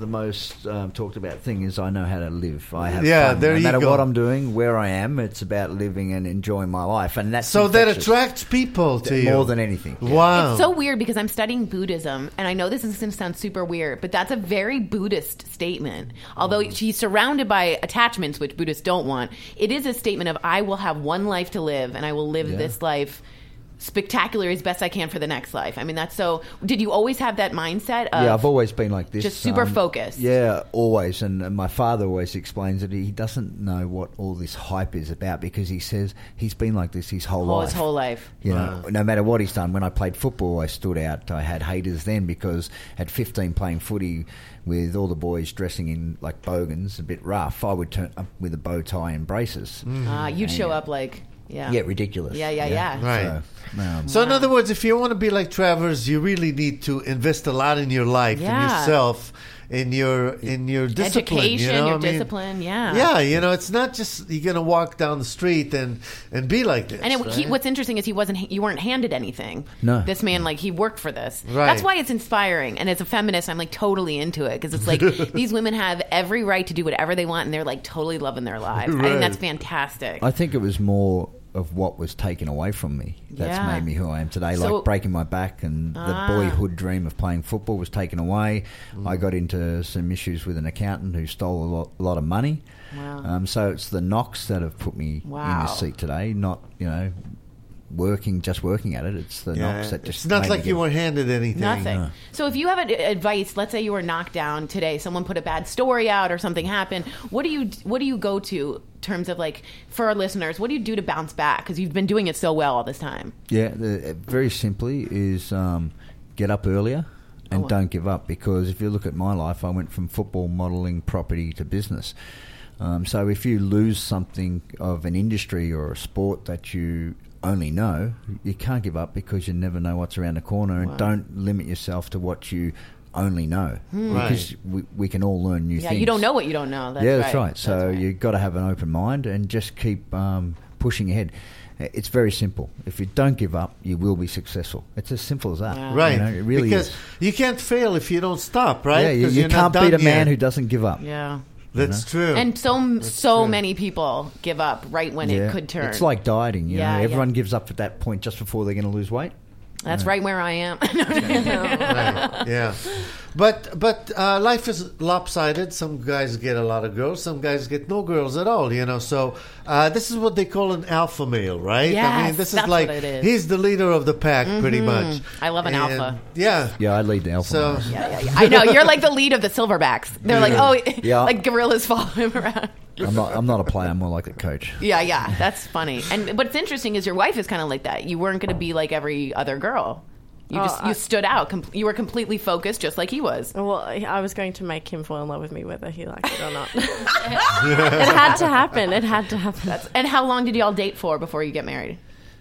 the most um, talked about thing is I know how to live. I have Yeah, fun. there no you matter go. what I'm doing, where I am, it's about living and enjoying my life, and that's So that infectious. attracts people to you. more than anything. Yeah. Wow. It's so weird because I'm studying Buddhism, and I know this is going to sound super weird, but that's a very Buddhist statement. Although she's surrounded by attachments, which Buddhists don't want, it is a statement of I will have one life to live, and I will live Yeah. this life spectacular as best I can for the next life. I mean, that's so. Did you always have that mindset? Of Yeah, I've always been like this. just super focused. Yeah, always. And, and my father always explains that he doesn't know what all this hype is about because he says he's been like this his whole whole, life. his whole life. You know, no matter what he's done. When I played football, I stood out. I had haters then because at fifteen playing footy with all the boys dressing in like bogans, a bit rough, I would turn up with a bow tie and braces. Uh, you'd show up like yeah, Yeah, ridiculous. Yeah, yeah, yeah. Right. So, um, So in other words, if you want to be like Travers, you really need to invest a lot in your life, in Yeah. yourself, in your in your discipline. Education, you know? your I mean, discipline, yeah. Yeah, you know, it's not just you're gonna walk down the street and and be like this. And it, he, right? what's interesting is he wasn't. You weren't handed anything. No. This man, like, he worked for this. Right. That's why it's inspiring. And as a feminist, I'm like totally into it because it's like these women have every right to do whatever they want, and they're like totally loving their lives. I Right. think that's fantastic. I think it was more of what was taken away from me that's Yeah. made me who I am today. So- Like breaking my back and Ah. the boyhood dream of playing football was taken away. Mm. I got into some issues with an accountant who stole a lot, a lot of money. Wow. Um, so it's the knocks that have put me in Wow. this seat today, not, you know, working, just working at it. It's the Yeah, knocks that just it's not made like me you get- were handed anything. Nothing. No. So if you have a, advice, let's say you were knocked down today, someone put a bad story out or something happened. What do you what do you go to in terms of like for our listeners? What do you do to bounce back? Because you've been doing it so well all this time. Yeah, the, very simply is um, get up earlier and Oh. don't give up. Because if you look at my life, I went from football, modelling, property to business. Um, so if you lose something of an industry or a sport that you only know, you can't give up because you never know what's around the corner. And Wow. don't limit yourself to what you only know. Right. Because we, we can all learn new Yeah, things. you don't know what you don't know. That's yeah, that's right. That's So right. you've got to have an open mind and just keep um, pushing ahead. It's very simple. If you don't give up, you will be successful. It's as simple as that. Yeah. Right. You know, it really because is. you can't fail if you don't stop, right? Yeah, you, 'Cause you you're not can't beat a done man yet. who doesn't give up. Yeah. That's true. And so so true. many people give up right when Yeah. it could turn. It's like dieting. You Yeah, know, everyone yeah. gives up at that point just before they're going to lose weight. That's right where I am. Right, yeah. But but uh, life is lopsided. Some guys get a lot of girls. Some guys get no girls at all. You know. So uh, this is what they call an alpha male, right? I mean, Yes, this is that's like what it is. Mm-hmm. he's the leader of the pack, pretty much. I love an And, alpha. Yeah. Yeah, I lead the alpha. So males. Yeah, yeah, yeah. I know you're like the lead of the silverbacks. They're like, oh, Yeah. like gorillas follow him around. I'm not. I'm not a player. I'm more like a coach. Yeah, yeah, that's funny. And what's interesting is your wife is kind of like that. You weren't going to be like every other girl. You Oh, just you I- stood out. Com- you were completely focused, just like he was. Well, I was going to make him fall in love with me whether he liked it or not. It had to happen. It had to happen. And how long did y'all date for before you get married?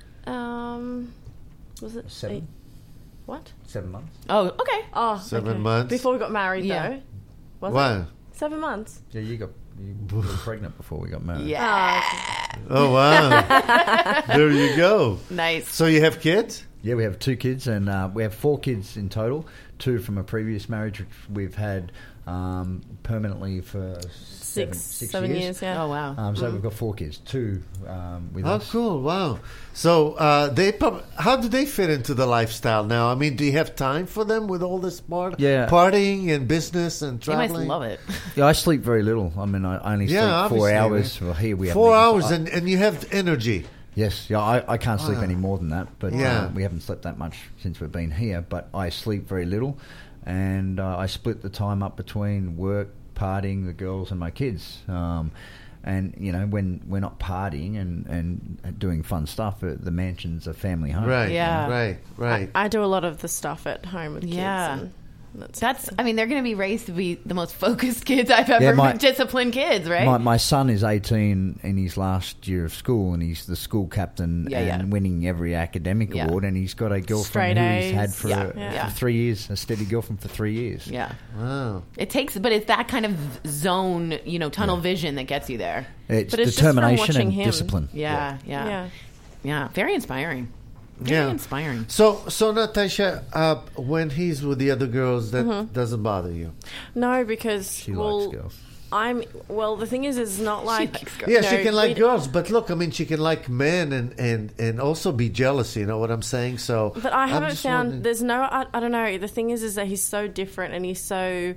Um, was it Seven. eight- What? Seven months. Oh, okay. Oh, Seven okay. months. Before we got married, Yeah. though. Was Wow. it? Seven months. Yeah, you got you were pregnant before we got married. Yeah, Oh wow. There you go. nice. So you have kids? Yeah, we have two kids, and uh, we have four kids in total. Two from a previous marriage, which we've had um, permanently for seven, Six, six seven years. years, yeah. Oh wow. Um, so we've got four kids, two um, with Oh, us. cool! Wow. So, uh, they prob- how do they fit into the lifestyle now? I mean, do you have time for them with all this part- Yeah. partying and business and They must traveling? love it. Yeah, I sleep very little. I mean, I only Yeah, sleep four obviously, hours. man. Well, here we have Four hours, and, and you have energy. Yes, yeah, I, I can't sleep Wow. any more than that. But Yeah. uh, we haven't slept that much since we've been here. But I sleep very little, and uh, I split the time up between work, partying, the girls, and my kids. Um, and you know, when we're not partying and, and doing fun stuff, uh, the mansion's a family home. Right. Yeah. Right. Right. I do a lot of the stuff at home with kids. Yeah. And that's, That's. I mean, they're going to be raised to be the most focused kids I've ever Yeah, my- disciplined kids, right? My, my son is eighteen in his last year of school, and he's the school captain Yeah, and yeah. winning every academic Yeah. award. And he's got a girlfriend Straight who he's A's. had for, Yeah, uh, yeah. for three years, a steady girlfriend for three years. yeah. Wow. It takes, but it's that kind of zone, you know, tunnel vision that gets you there. It's But it's just from determination watching and him. discipline. Yeah, yeah, yeah, yeah. Very inspiring. Very inspiring. So, so Natasha, uh, when he's with the other girls, that doesn't bother you. No, because She well, likes girls. I'm well. The thing is, it's not like likes girls. Yeah, you she know, can like we- girls, but look, I mean, she can like men and, and, and also be jealous. You know what I'm saying? So, But I I'm haven't just found. wondering- There's no. I, I don't know. The thing is, is that he's so different, and he's so.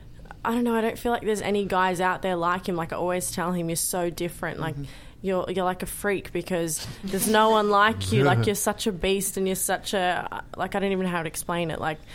I don't know. I don't feel like there's any guys out there like him. Like I always tell him, you're so different. Like you're you're like a freak because there's no one like you. Like you're such a beast, and you're such a like I don't even know how to explain it. Like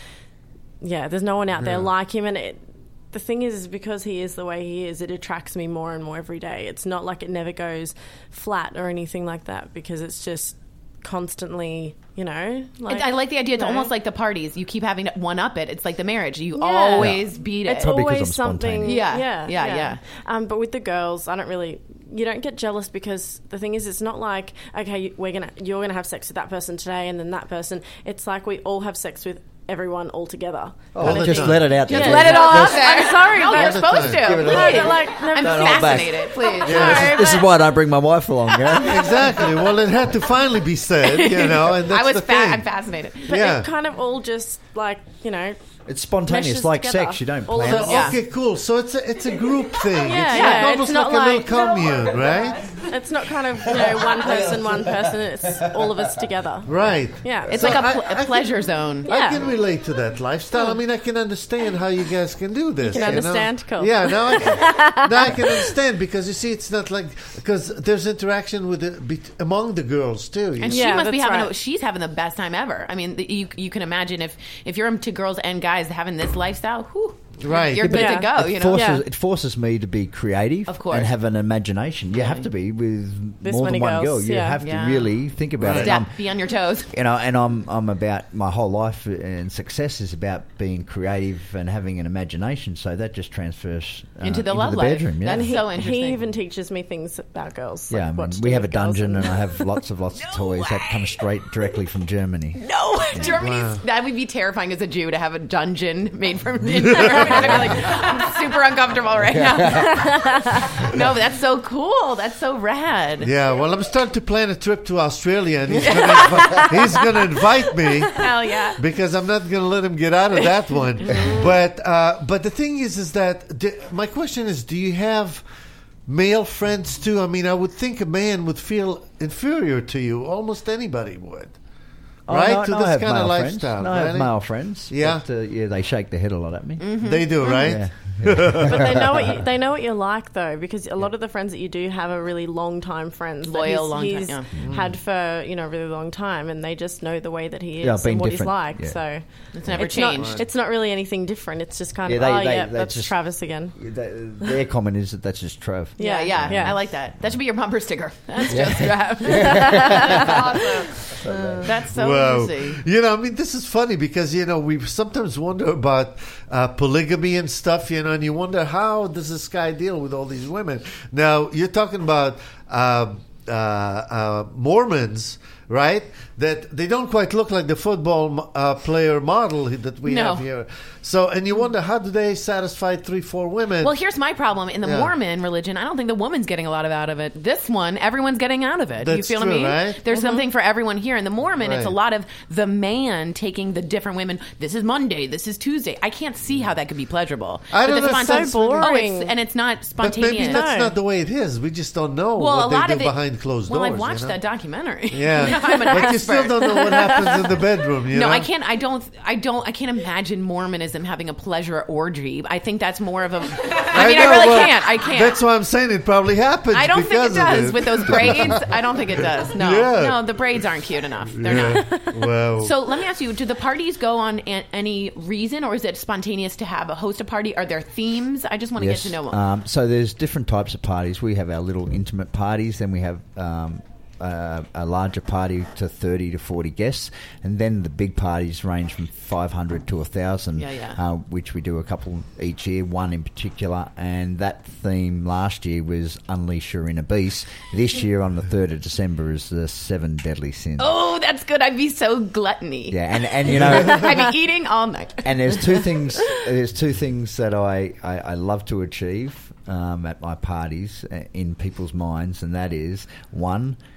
yeah, there's no one out there Yeah. like him, and it. The thing is, is because he is the way he is, it attracts me more and more every day. It's not like it never goes flat or anything like that because it's just constantly, you know. Like, I like the idea. It's you know. almost like the parties. You keep having to one up it. It's like the marriage. You Yeah. always beat it. It's Probably 'cause always I'm something. spontaneous. Yeah. yeah, Yeah, yeah. Um, but with the girls, I don't really. You don't get jealous because the thing is, it's not like okay, we're gonna you're gonna have sex with that person today and then that person. It's like we all have sex with everyone all together. Oh, All the just time. let it out. Just there. let it all out there. I'm sorry, No, but- you're supposed to. Give it No, all. but like, no, I'm Don't hold back. fascinated. Please. Yeah. This is why I don't bring my wife along, yeah? Exactly. Well, it had to finally be said, you know, and that's I was the fa- thing. I'm fascinated. but Yeah. it kind of all just like you know. It's spontaneous, Meshes like together. sex. You don't All of plan us. it. So, Yeah. okay, cool. So it's a, it's a group thing. Yeah, it's yeah, like almost it's not like, a little like- commune, right? It's not kind of you know one person, one person. It's all of us together. Right. Yeah, It's So like a, I- pl- I a can- pleasure zone. I Yeah. can relate to that lifestyle. I mean, I can understand how you guys can do this. You can understand, know? cool. Yeah, now I, can, now I can understand because you see, it's not like because there's interaction with the, bet- among the girls too. you And know? she Yeah, must be that's having. A, right. she's having the best time ever. I mean, the, you you can imagine if if you're into girls and guys having this lifestyle, whew, Right. you're Yeah, good but to go. It You know, forces, Yeah. it forces me to be creative Of course. and have an imagination. You have to be with This more many than one girls, girl. You yeah. have Yeah. to really think about it. Step, Um, be on your toes. you know, and I'm I'm about my whole life and success is about being creative and having an imagination. So that just transfers uh, Into the love life. bedroom. Yeah, That's He, so interesting. he even teaches me things about girls. like yeah. I what mean, to we do have a with girls dungeon, and I have lots of lots of toys that come straight directly from Germany. No, Germany's that would be terrifying as a Jew to have a dungeon made from in Germany. I'd be like, I'm super uncomfortable right now. No, but that's so cool. That's so rad. Yeah, well, I'm starting to plan a trip to Australia, and he's going to he's going to invite me Hell yeah. because I'm not going to let him get out of that one. but uh, but the thing is, is that d- my question is, do you have male friends too? I mean, I would think a man would feel inferior to you. Almost anybody would. Oh, Right? no, To no, this I have kind of male lifestyle, Friends. No, I have really? male friends. Yeah. but, uh, yeah, they shake their head a lot at me. They do, right? Yeah. but they know what you, they know what you're like though, because a lot of the friends that you do have are really long time friends, that Loyal, he's, long time, he's yeah. had for you know a really long time, and they just know the way that he is Yeah, I've been and what different, he's like. yeah. So It's never it's changed. Not, it's not really anything different. It's just kind Yeah, of they- oh they- yeah, they that's just- Travis again. They- their comment is that that's just Trev. Yeah, yeah, Yeah. I like that. That should be your bumper sticker. That's just Trav. That's awesome. That's so Wow. easy. You know, I mean, this is funny because, you know, we sometimes wonder about uh, polygamy and stuff, you know, and you wonder how does this guy deal with all these women? Now, you're talking about uh, uh, uh, Mormons, right? That they don't quite look like the football mo- uh, player model that we No. have here. So, and you wonder how do they satisfy three, four women? Well, here's my problem. In the Yeah. Mormon religion, I don't think the woman's getting a lot of out of it. This one, everyone's getting out of it. you That's feel true, what I mean? right? There's something for everyone here. In the Mormon, it's a Right. lot of the man taking the different women. This is Monday. This is Tuesday. I can't see how that could be pleasurable. I But don't the know, it spont- sounds So Oh, boring. it's, and it's not but spontaneous. maybe that's No. not the way it is. We just don't know well, what a they lot do of it, behind closed well, doors. I've watched you know? that documentary. Yeah, I'm an but expert. you still don't know what happens in the bedroom. You No, know? I can't. I don't. I don't. I can't imagine Mormonism having a pleasure orgy. I think that's more of a. I mean, I, know, really well, can't. I can't. That's why I'm saying it probably happens. I don't think it because of does with those braids. I don't think it does. No, Yeah. no, the braids aren't cute enough. They're Yeah. not. Well, So let me ask you: do the parties go on a- any reason, or is it spontaneous to have a host a party? Are there themes? I just want to Yes. get to know. Um, so there's different types of parties. We have our little intimate parties. Then we have um, uh, a larger party to thirty to forty guests, and then the big parties range from five hundred to a thousand. Yeah, yeah. Uh, which we do a couple each year. One in particular, and that theme last year was Unleash Your Inner Beast. This year on the third of December is the Seven Deadly Sins. Oh, that's good. I'd be so gluttony. Yeah, and and you know. I'd be eating all night. And there's two things. There's two things that I, I, I love to achieve um, at my parties uh, in people's minds, and that is one,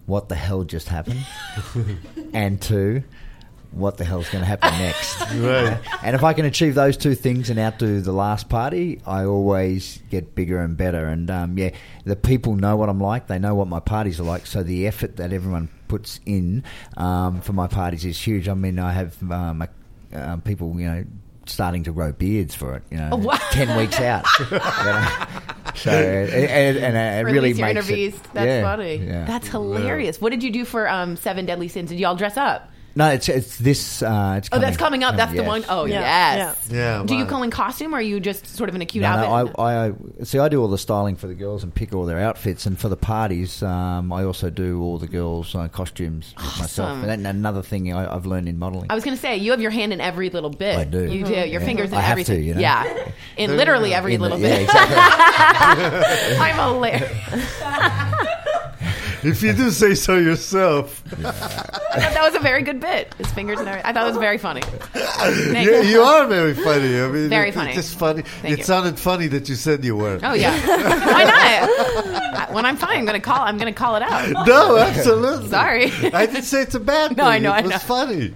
what the hell just happened, and two, what the hell's going to happen next. Right. And if I can achieve those two things and outdo the last party, I always get bigger and better. And um, yeah, the people know what I'm like. They know what my parties are like. So the effort that everyone puts in um, for my parties is huge. I mean, I have um, a, uh, people, you know, starting to grow beards for it, you know, Oh, wow. ten weeks out. You know? So and, and, and it Release really your makes interviews. it. That's yeah, funny. yeah. That's hilarious. What did you do for um, Seven Deadly Sins? Did y'all dress up? No, it's it's this. Uh, it's Oh, that's coming up. That's the yes. one. Oh, Yeah. yes. Yeah, Do you wow. go in costume, or are you just sort of in a cute No, outfit? no, I, I see. I do all the styling for the girls and pick all their outfits, and for the parties, um, I also do all the girls' uh, costumes myself. Awesome. And that, another thing I, I've learned in modelling. I was going to say, you have your hand in every little bit. I do. You do. Your Yeah. fingers in I have to, everything. you know? Yeah. In literally every In the- little yeah, bit. exactly. I'm hilarious. If you do say so yourself. I thought that was a very good bit. His fingers and everything. I thought it was very funny. Thank You, you. you are very funny. I mean, Very it- funny. It's just funny. Thank it you. sounded funny that you said you were. Oh yeah. Why not? When I'm fine, I'm gonna call. I'm gonna call it out. No, absolutely. Sorry. I didn't say it's a bad thing. No, I know, It I was know. funny.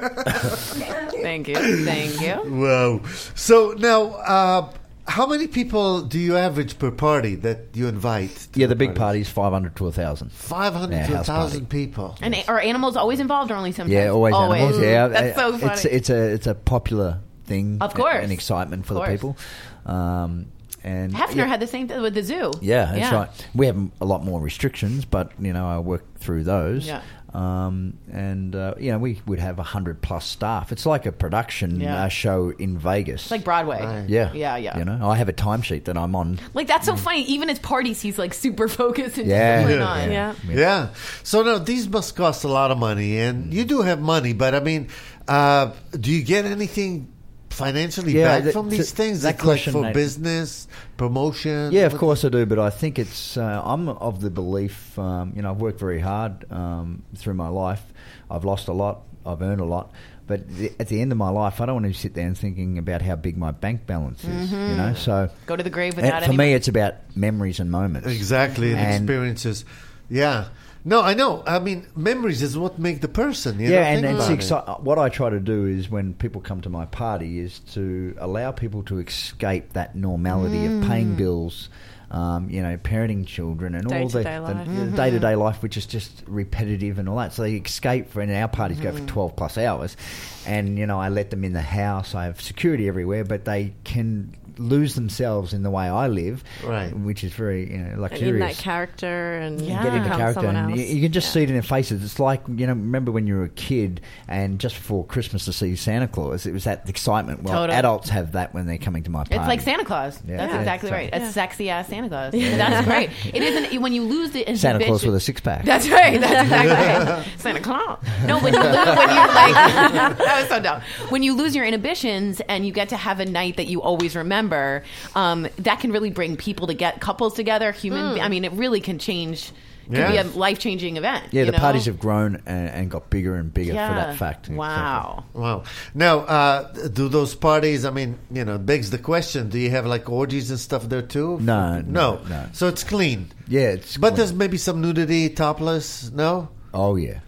Thank you. Thank you. Wow. So now, uh, how many people do you average per party that you invite? to Yeah, the big parties? party's five hundred to a thousand. five hundred Yeah, to house one thousand party. people. And are animals always involved, or only sometimes? Yeah, always, animals. Yeah, That's so Uh, funny. It's it's a it's a popular thing. Of course. and excitement for Of the course. people. Um, and Hefner yeah. had the same thing with the zoo. Yeah, that's right. We have a lot more restrictions, but you know, I work through those. Yeah. Um, and uh, you know, we would have a hundred plus staff. It's like a production Yeah. uh, show in Vegas. It's like Broadway. Right. yeah, Yeah, yeah. You know, I have a timesheet that I'm on. Like that's so funny. Even at parties, he's like super focused and Yeah, going yeah, on. Yeah. Yeah. So now these must cost a lot of money, and you do have money, but I mean, uh, do you get anything financially Yeah, back that- from these that- things? that Like, like question, for mate. business, promotion? Yeah, of What- course I do, but I think it's. Uh, I'm of the belief. Um, you know, I've worked very hard um, through my life. I've lost a lot. I've earned a lot. But the, at the end of my life, I don't want to sit there and thinking about how big my bank balance is. You know, so Go to the grave and without for any me, money. it's about memories and moments. Exactly, and, And- experiences. Yeah. No, I know. I mean, memories is what make the person. You Yeah, know? and, Think and it's about it. exci- what I try to do is when people come to my party is to allow people to escape that normality of paying bills, um, you know, parenting children, and all the Day-to-day life. the day-to-day life, which is just repetitive and all that. So they escape. For, and our parties go for twelve plus hours, and you know, I let them in the house. I have security everywhere, but they can lose themselves in the way I live, Right. which is very you know And luxurious. in that character and Yeah. Get into become character, someone and else. you, you can just see it in their faces. It's like, you know, remember when you were a kid and just before Christmas to see Santa Claus, it was that excitement. Well, Totally. adults have that when they're coming to my party. It's like Santa Claus. Yeah. That's Yeah. exactly So- right. That's Yeah. sexy ass Santa Claus. That's great. It isn't when you lose the inhibition. Santa Claus with a six pack. That's right. That's exactly right. Santa Claus. No, when you lose, when you like that was so dumb. When you lose your inhibitions and you get to have a night that you always remember, um, that can really bring people to get couples together. Human. I mean, it really can change. Can Yeah. be a life changing event. yeah, you the know? parties have grown and, and got bigger and bigger Yeah. for that fact. Wow. Wow. Now, uh, do those parties, I mean, you know, begs the question, do you have like orgies and stuff there too? No, No. no, no. So it's clean. Yeah, it's But clean. there's maybe some nudity, topless, no? Oh yeah,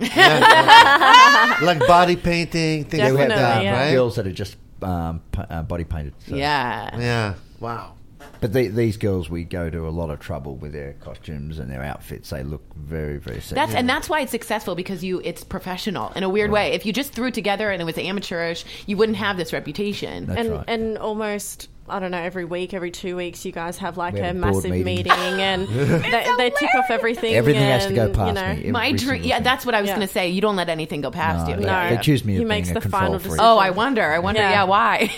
Yeah. Like body painting, things Yeah, we like have, that, yeah. right? girls that are just um, p- uh, body painted. so- Yeah. Yeah. Wow. But the, these girls, we go to a lot of trouble with their costumes and their outfits. They look very, very sexy. That's and that's why it's successful because you it's professional in a weird way. If you just threw it together and it was amateurish, you wouldn't have this reputation. That's and right. and almost I don't know every week, every two weeks, you guys have like We a have a board massive meeting. meeting, and they, they tick off everything. Everything has to go and, past you know, me. Every My dream, single yeah, thing. that's what I was Yeah. going to say. You don't let anything go past No, you. they, No. they accuse me of He being makes a the control final freak. decision. Oh, I wonder. I wonder. Yeah, Yeah. why?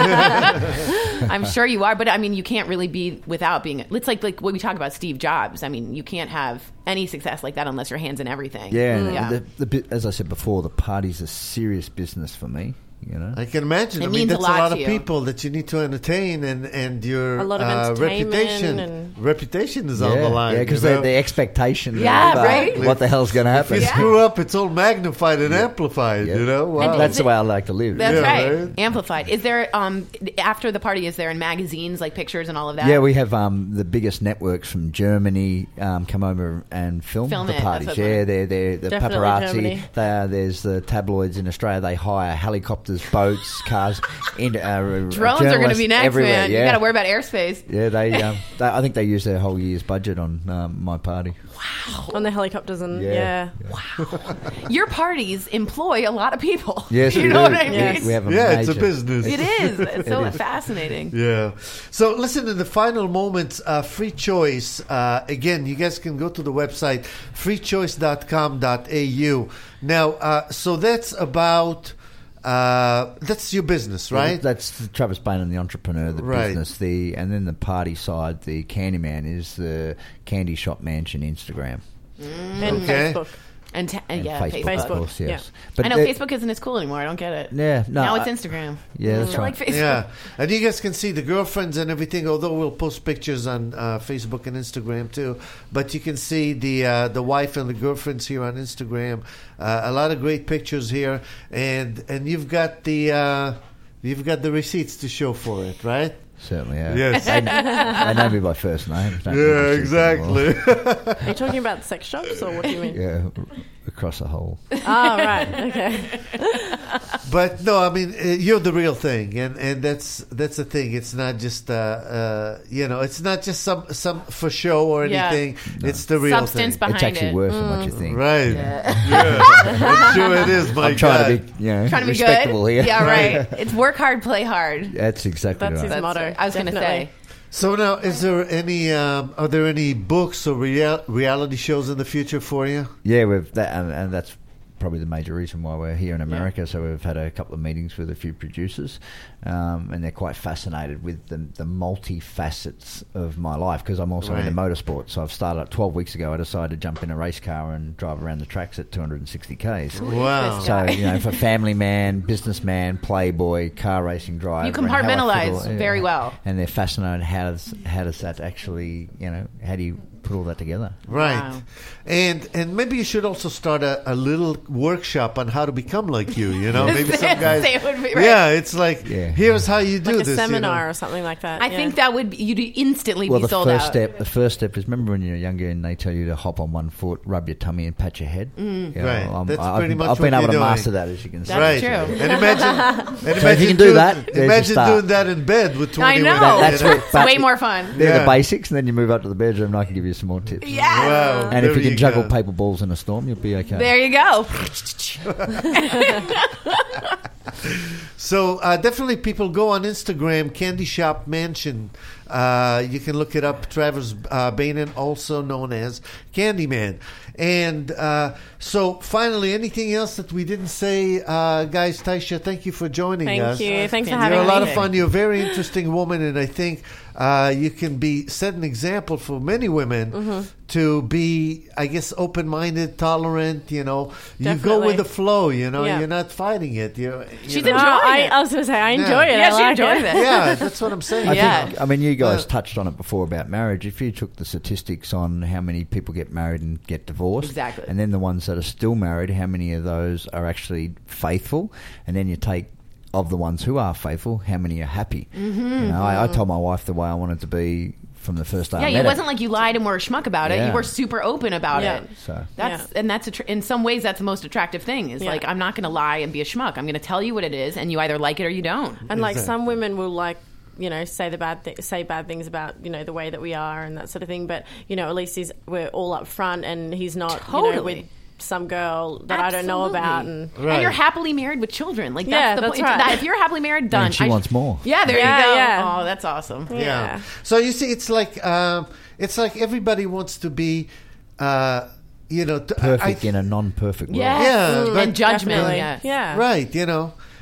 I'm sure you are, but I mean, you can't really be without being. It's like like what we talk about Steve Jobs. I mean, you can't have any success like that unless your hands in everything. Yeah, and yeah. The, the, bit- as I said before, the party's a serious business for me. You know, I can imagine. It I mean, means a that's lot a lot to of you. people that you need to entertain, and, and your A lot of uh, entertainment reputation and- reputation is on the yeah, line. yeah, because you the, know? the expectation, Yeah, of, uh, right? what the hell's going to If happen? you screw up, it's all magnified and amplified. Yeah. You know, wow. And That's is the it- way I like to live. That's Yeah, right. right. Amplified. Is there um after the party? Is there in magazines like pictures and all of that? Yeah, we have um, the biggest networks from Germany um, come over and film, Film the it, that's parties. what Yeah, I'm- they're, they're the Definitely paparazzi. Germany. They are, there's the tabloids in Australia. They hire helicopters, boats, cars. Into, uh, Drones are going to be next, everywhere. man. Yeah. You got to worry about airspace. Yeah, they, um, they. I think they use their whole year's budget on um, my party. On the helicopters and Yeah. yeah. Your parties employ a lot of people. Yes, you we know do. what I mean? Yes. We have a yeah, major, it's a business. It is. It's so It is. fascinating. Yeah. So listen, in the final moments, uh, free choice. Uh, again, you guys can go to the website free choice dot com dot a u. Now, uh, so that's about uh, that's your business, right? That's Travis Bain, the entrepreneur, the Right. business, the and then the party side, the Candyman is the Candy Shop Mansion Instagram. And Okay. Facebook. And, ta- And yeah, Facebook, Facebook. of course, yes. But I know the- Facebook isn't as cool anymore. I don't get it. Yeah, no, now it's I- Instagram. Yeah, that's Still right. like Facebook. Yeah, and you guys can see the girlfriends and everything. Although we'll post pictures on uh, Facebook and Instagram too, but you can see the uh, the wife and the girlfriends here on Instagram. Uh, a lot of great pictures here, and and you've got the uh, you've got the receipts to show for it, right? Certainly, yeah. Yes. They, they know me by first name. don't Yeah, know me exactly. Are you talking about sex shops or what do you mean? Yeah, across the whole. Oh, right. Okay. But no, I mean uh, you're the real thing, and, and that's that's the thing. It's not just uh, uh, you know, it's not just some some for show or Yeah. anything. It's the real Substance thing, behind It's actually it. worse than what you think. right? Yeah, I'm sure it is. My I'm trying God. to be, you know, Trying to be respectable good. here. Yeah, right. It's work hard, play hard. That's exactly That's right. his That's motto. what I was going to Definitely. say. So now, is there any? Um, are there any books or real, reality shows in the future for you? Yeah, we've that, and, and that's probably the major reason why we're here in America. So we've had a couple of meetings with a few producers, um, and they're quite fascinated with the, the multi-facets of my life because I'm also Right. into motorsport. So I've started twelve weeks ago. I decided to jump in a race car and drive around the tracks at two hundred sixty kays. Wow. So, you know, for family man, businessman, playboy, car racing driver. You and how I fit compartmentalize all- very well. And they're fascinated how does, how does that actually, you know, how do you put all that together? Right. Wow. And and maybe you should also start a, a little workshop on how to become like you. You know, maybe some guys. It would be right. Yeah, it's like Yeah. here's how you do Like a this. seminar you know? or something like that. I yeah. think that would be, you'd instantly Well, be the sold first out. step, the first step is remember when you're younger and they tell you to hop on one foot, rub your tummy, and pat your head. Mm. Right. That's I've, pretty much I've been what able to you're doing. master that, as you can see. That's right. true. And imagine, and So if imagine you can do doing, that, there's your imagine start. doing that in bed with I twenty know. women. That's you know? what- It's but- way more fun. They're Yeah. the basics, and then you move up to the bedroom, and I can give you some more tips. Yeah. Wow. And if there you can juggle go. paper balls in a storm, you'll be okay. There you go. So uh, definitely, people go on Instagram, Candy Shop Mansion. Uh, you can look it up. Travis uh, Bainin, also known as Candyman. And uh, so, finally, anything else that we didn't say, uh, guys? Taisha, thank you for joining Thank us. you. Thanks for You're having You're a me. lot of fun. You're a very interesting woman, and I think uh, you can be set an example for many women Mm-hmm. to be, I guess, open-minded, tolerant. You know, you go Definitely. with the flow. You know, Yeah. you're not fighting it. You're, you She's know. Oh, enjoying I, it. I was going to say, I enjoy Yeah. it. Yeah, I she like enjoys it. it. Yeah, that's what I'm saying. I Yeah. think, I mean, you guys Uh, touched on it before about marriage. If you took the statistics on how many people get married and get divorced, Exactly. and then the ones that are still married, how many of those are actually faithful, and then you take of the ones who are faithful, how many are happy? Mm-hmm. You know, I, I told my wife the way I wanted to be from the first day. Yeah, I it met wasn't her. like you lied and were a schmuck about it. Yeah. You were super open about Yeah. it. So That's Yeah. and that's a tr- in some ways that's the most attractive thing. Is Yeah. like I'm not going to lie and be a schmuck. I'm going to tell you what it is, and you either like it or you don't. And like Exactly. some women will like, you know, say the bad th- say bad things about, you know, the way that we are and that sort of thing. But you know, at least he's we're all up front, and he's not you know, Totally. with some girl that I don't know about. And Absolutely. Right. And you're happily married with children. Like Yeah, that's the that's point. right. That, if you're happily married, done. And she I- wants more. Yeah, there Yeah, you go. yeah. Oh, that's awesome. Yeah. Yeah. So you see, it's like um, it's like everybody wants to be, uh, you know, t- perfect I- in a non-perfect world. Yes. Yeah, Mm. but and judgment. Definitely. Yes. Yeah. right. You know,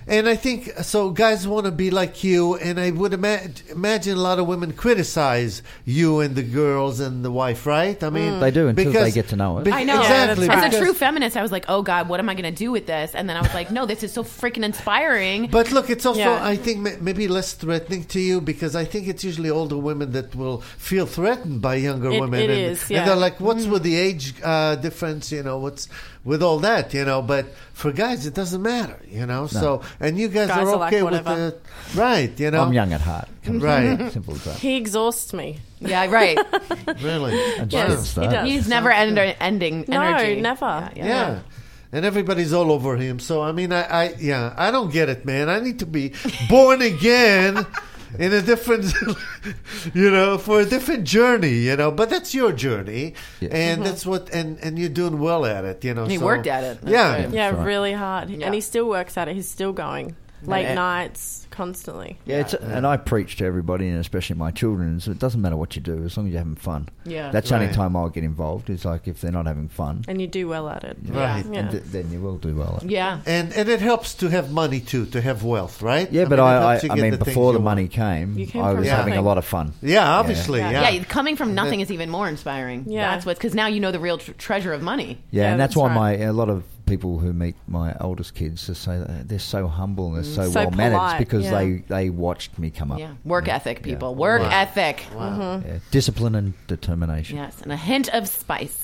And I think so. Guys want to be like you, and I would ima- imagine a lot of women criticize you and the girls and the wife, right? I mean, They do until because- they get to know it. be- I know. exactly. As a because- true feminist, I was like, oh God, what am I going to do with this? And then I was like, no, this is so freaking inspiring. But look, it's also, Yeah. I think, ma- maybe less threatening to you because I think it's usually older women that will feel threatened by younger It- women. it and, is, and yeah. they're like, what's with the age uh, difference? You know, what's with all that? You know, but for guys, it doesn't matter. You know, so and you guys, Guys are are like okay with whatever. it, right? You know, I'm young at heart. Right. Simple as that. He exhausts me. Yeah, right. Really. And Yes, just he that. does. He's never end- ending No, energy. never. Yeah, Yeah. And everybody's all over him. So I mean, I, I yeah, I don't get it, man. I need to be born again in a different, you know, for a different journey, you know. But that's your journey, Yes. and that's what, and and you're doing well at it, you know. He so- worked at it. That's Yeah. good. Yeah, That's right. really hard. Yeah. And he still works at it. He's still going. Late Yeah. nights, constantly. Yeah, it's, and I preach to everybody, and especially my children. So it doesn't matter what you do, as long as you're having fun. Yeah. That's the only Right. time I'll get involved. Is like if they're not having fun, And you do well at it. Right. Yeah. and th- then you will do well. At it. Yeah. And and it helps to have money too, to have wealth, right? Yeah, but mean, it I, I, helps you I get mean, the things before the you money want. came, You came I from was having a nothing. lot of fun. Yeah, obviously, Yeah. yeah. Yeah, coming from nothing is even more inspiring. Yeah. That's what's because now you know the real tr- treasure of money. Yeah, Yeah, and that's, that's why right. my a lot of people who meet my oldest kids just say that they're so humble and they're so, So well mannered polite, because yeah. they they watched me come up. Yeah. Work ethic, people. Work Wow. ethic. Wow. Yeah, discipline and determination. Yes, and a hint of spice.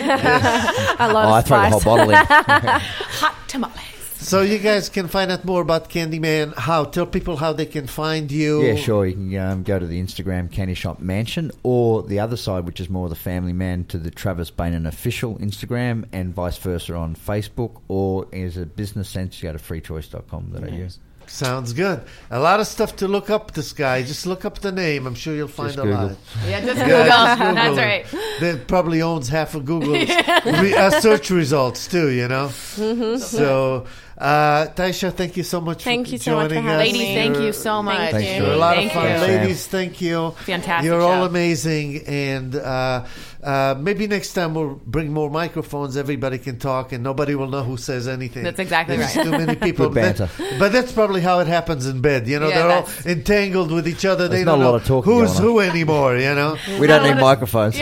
A lot Oh, I of throw the spice. whole bottle in. Hot tamales. So you guys can find out more about Candyman. How? Tell people how they can find you. Yeah, sure. You can um, go to the Instagram Candy Shop Mansion, or the other side, which is more the family man, to the Travis Bainan official Instagram, and vice versa on Facebook. Or as a business sense, you go to free choice dot com dot a u. Sounds good. A lot of stuff to look up this guy. Just look up the name. I'm sure you'll find Just a Google. lot. Yeah, just Yeah, Google. just Google That's him. right. That probably owns half of Google's re- uh, search results too, you know? Mm-hmm. So, uh, Taisha, thank you so much Thank for you so much for joining having us. Ladies, me. thank You're- you so much. Thank you. You're a lot Thank of fun. you. Ladies, thank you. Fantastic You're show. all amazing. And uh, uh, maybe next time we'll bring more microphones. Everybody can talk and nobody will know who says anything. That's exactly There's right. too many people. Good banter. That- but that's probably how it happens in bed. You know, Yeah, they're all that's- entangled with each other. There's they not don't a lot know of talking who's going on. who anymore, you know? We don't Not a need lot of- microphones.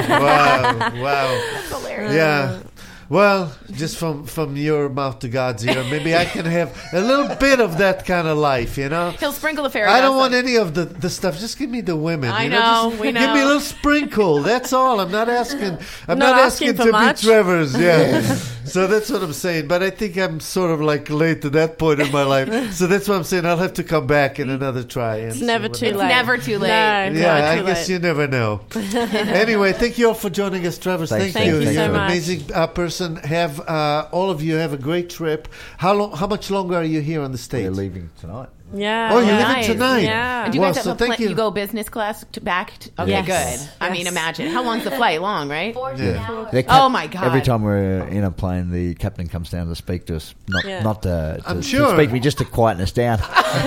Wow, wow. Hilarious. Yeah. Well, just from, from your mouth to God's ear, maybe I can have a little bit of that kind of life, you know? He'll sprinkle the fairy I don't dust want on- any of the, the stuff. Just give me the women. I you know, Just we Give me a know. little sprinkle. That's all. I'm not asking. I'm Not not, asking asking, for to much. be Trevor's. Yeah. So that's what I'm saying. But I think I'm sort of like late to that point in my life. So that's what I'm saying. I'll have to come back in another try. And It's see never what too happens. late. never too late. No, it's Yeah, never I too guess late. you never know. Anyway, thank you all for joining us, Travis. Thanks, Thank, thank you. you You're so an much. amazing uh, person. Have uh, all of you have a great trip. How long? How much longer are you here on the We're States? leaving tonight. Yeah. Oh, you're yeah. leaving Nice. tonight. Yeah. And do you Well, guys so have a thank plan? you. You go business class to back? To, okay, Yes. good. I mean, Yes. imagine. How long's the flight? Long, right? fourteen Yeah. hours. They're Oh, my God. Every time we're in a plane, the captain comes down to speak to us, not Yeah. not to, to, I'm to sure. speak to me, just to quieten us down.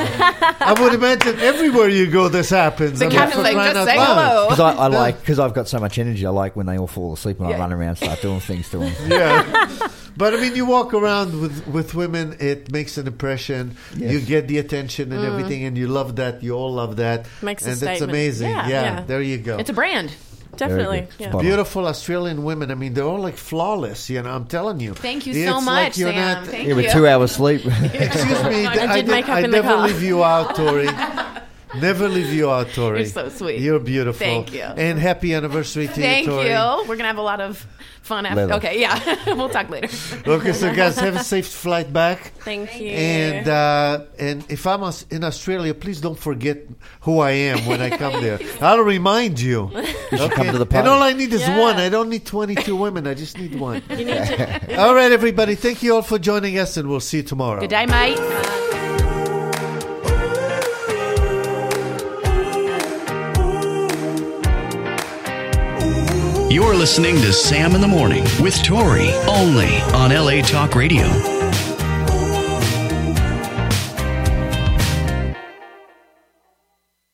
I would imagine everywhere you go, this happens. The I mean, captain's for like, crying just out say loud. hello. Because I, I like because I've got so much energy. I like when they all fall asleep and Yeah. I run around, and start doing things to them. Yeah. But I mean, you walk around with, with women, it makes an impression. Yes. You get the attention and everything, and you love that. You all love that. Makes a and that's statement. amazing. Yeah, Yeah, yeah. there you go. It's a brand. Definitely. Very good. Yeah. Spot on. Beautiful Australian women. I mean, they're all like flawless. You know, I'm telling you. Thank you It's so like much, you're Sam. not- Thank Yeah, with you. two hours sleep. Excuse me. I did make up I in the never car. leave you out, Tori. Never leave you out, Tori. You're so sweet. You're beautiful. Thank you. And happy anniversary to Thank you, Tori. you. We're gonna have a lot of fun after. Leather. Okay, yeah, we'll talk later. Okay, so guys, have a safe flight back. Thank you. And uh, and if I'm aus- in Australia, please don't forget who I am when I come there. I'll remind you. You should come to the party. And all I need is Yeah. one. I don't need twenty-two women. I just need one. You need to. All right, everybody. Thank you all for joining us, and we'll see you tomorrow. Good day, mate. You're listening to Sam in the Morning with Tori, only on L A Talk Radio.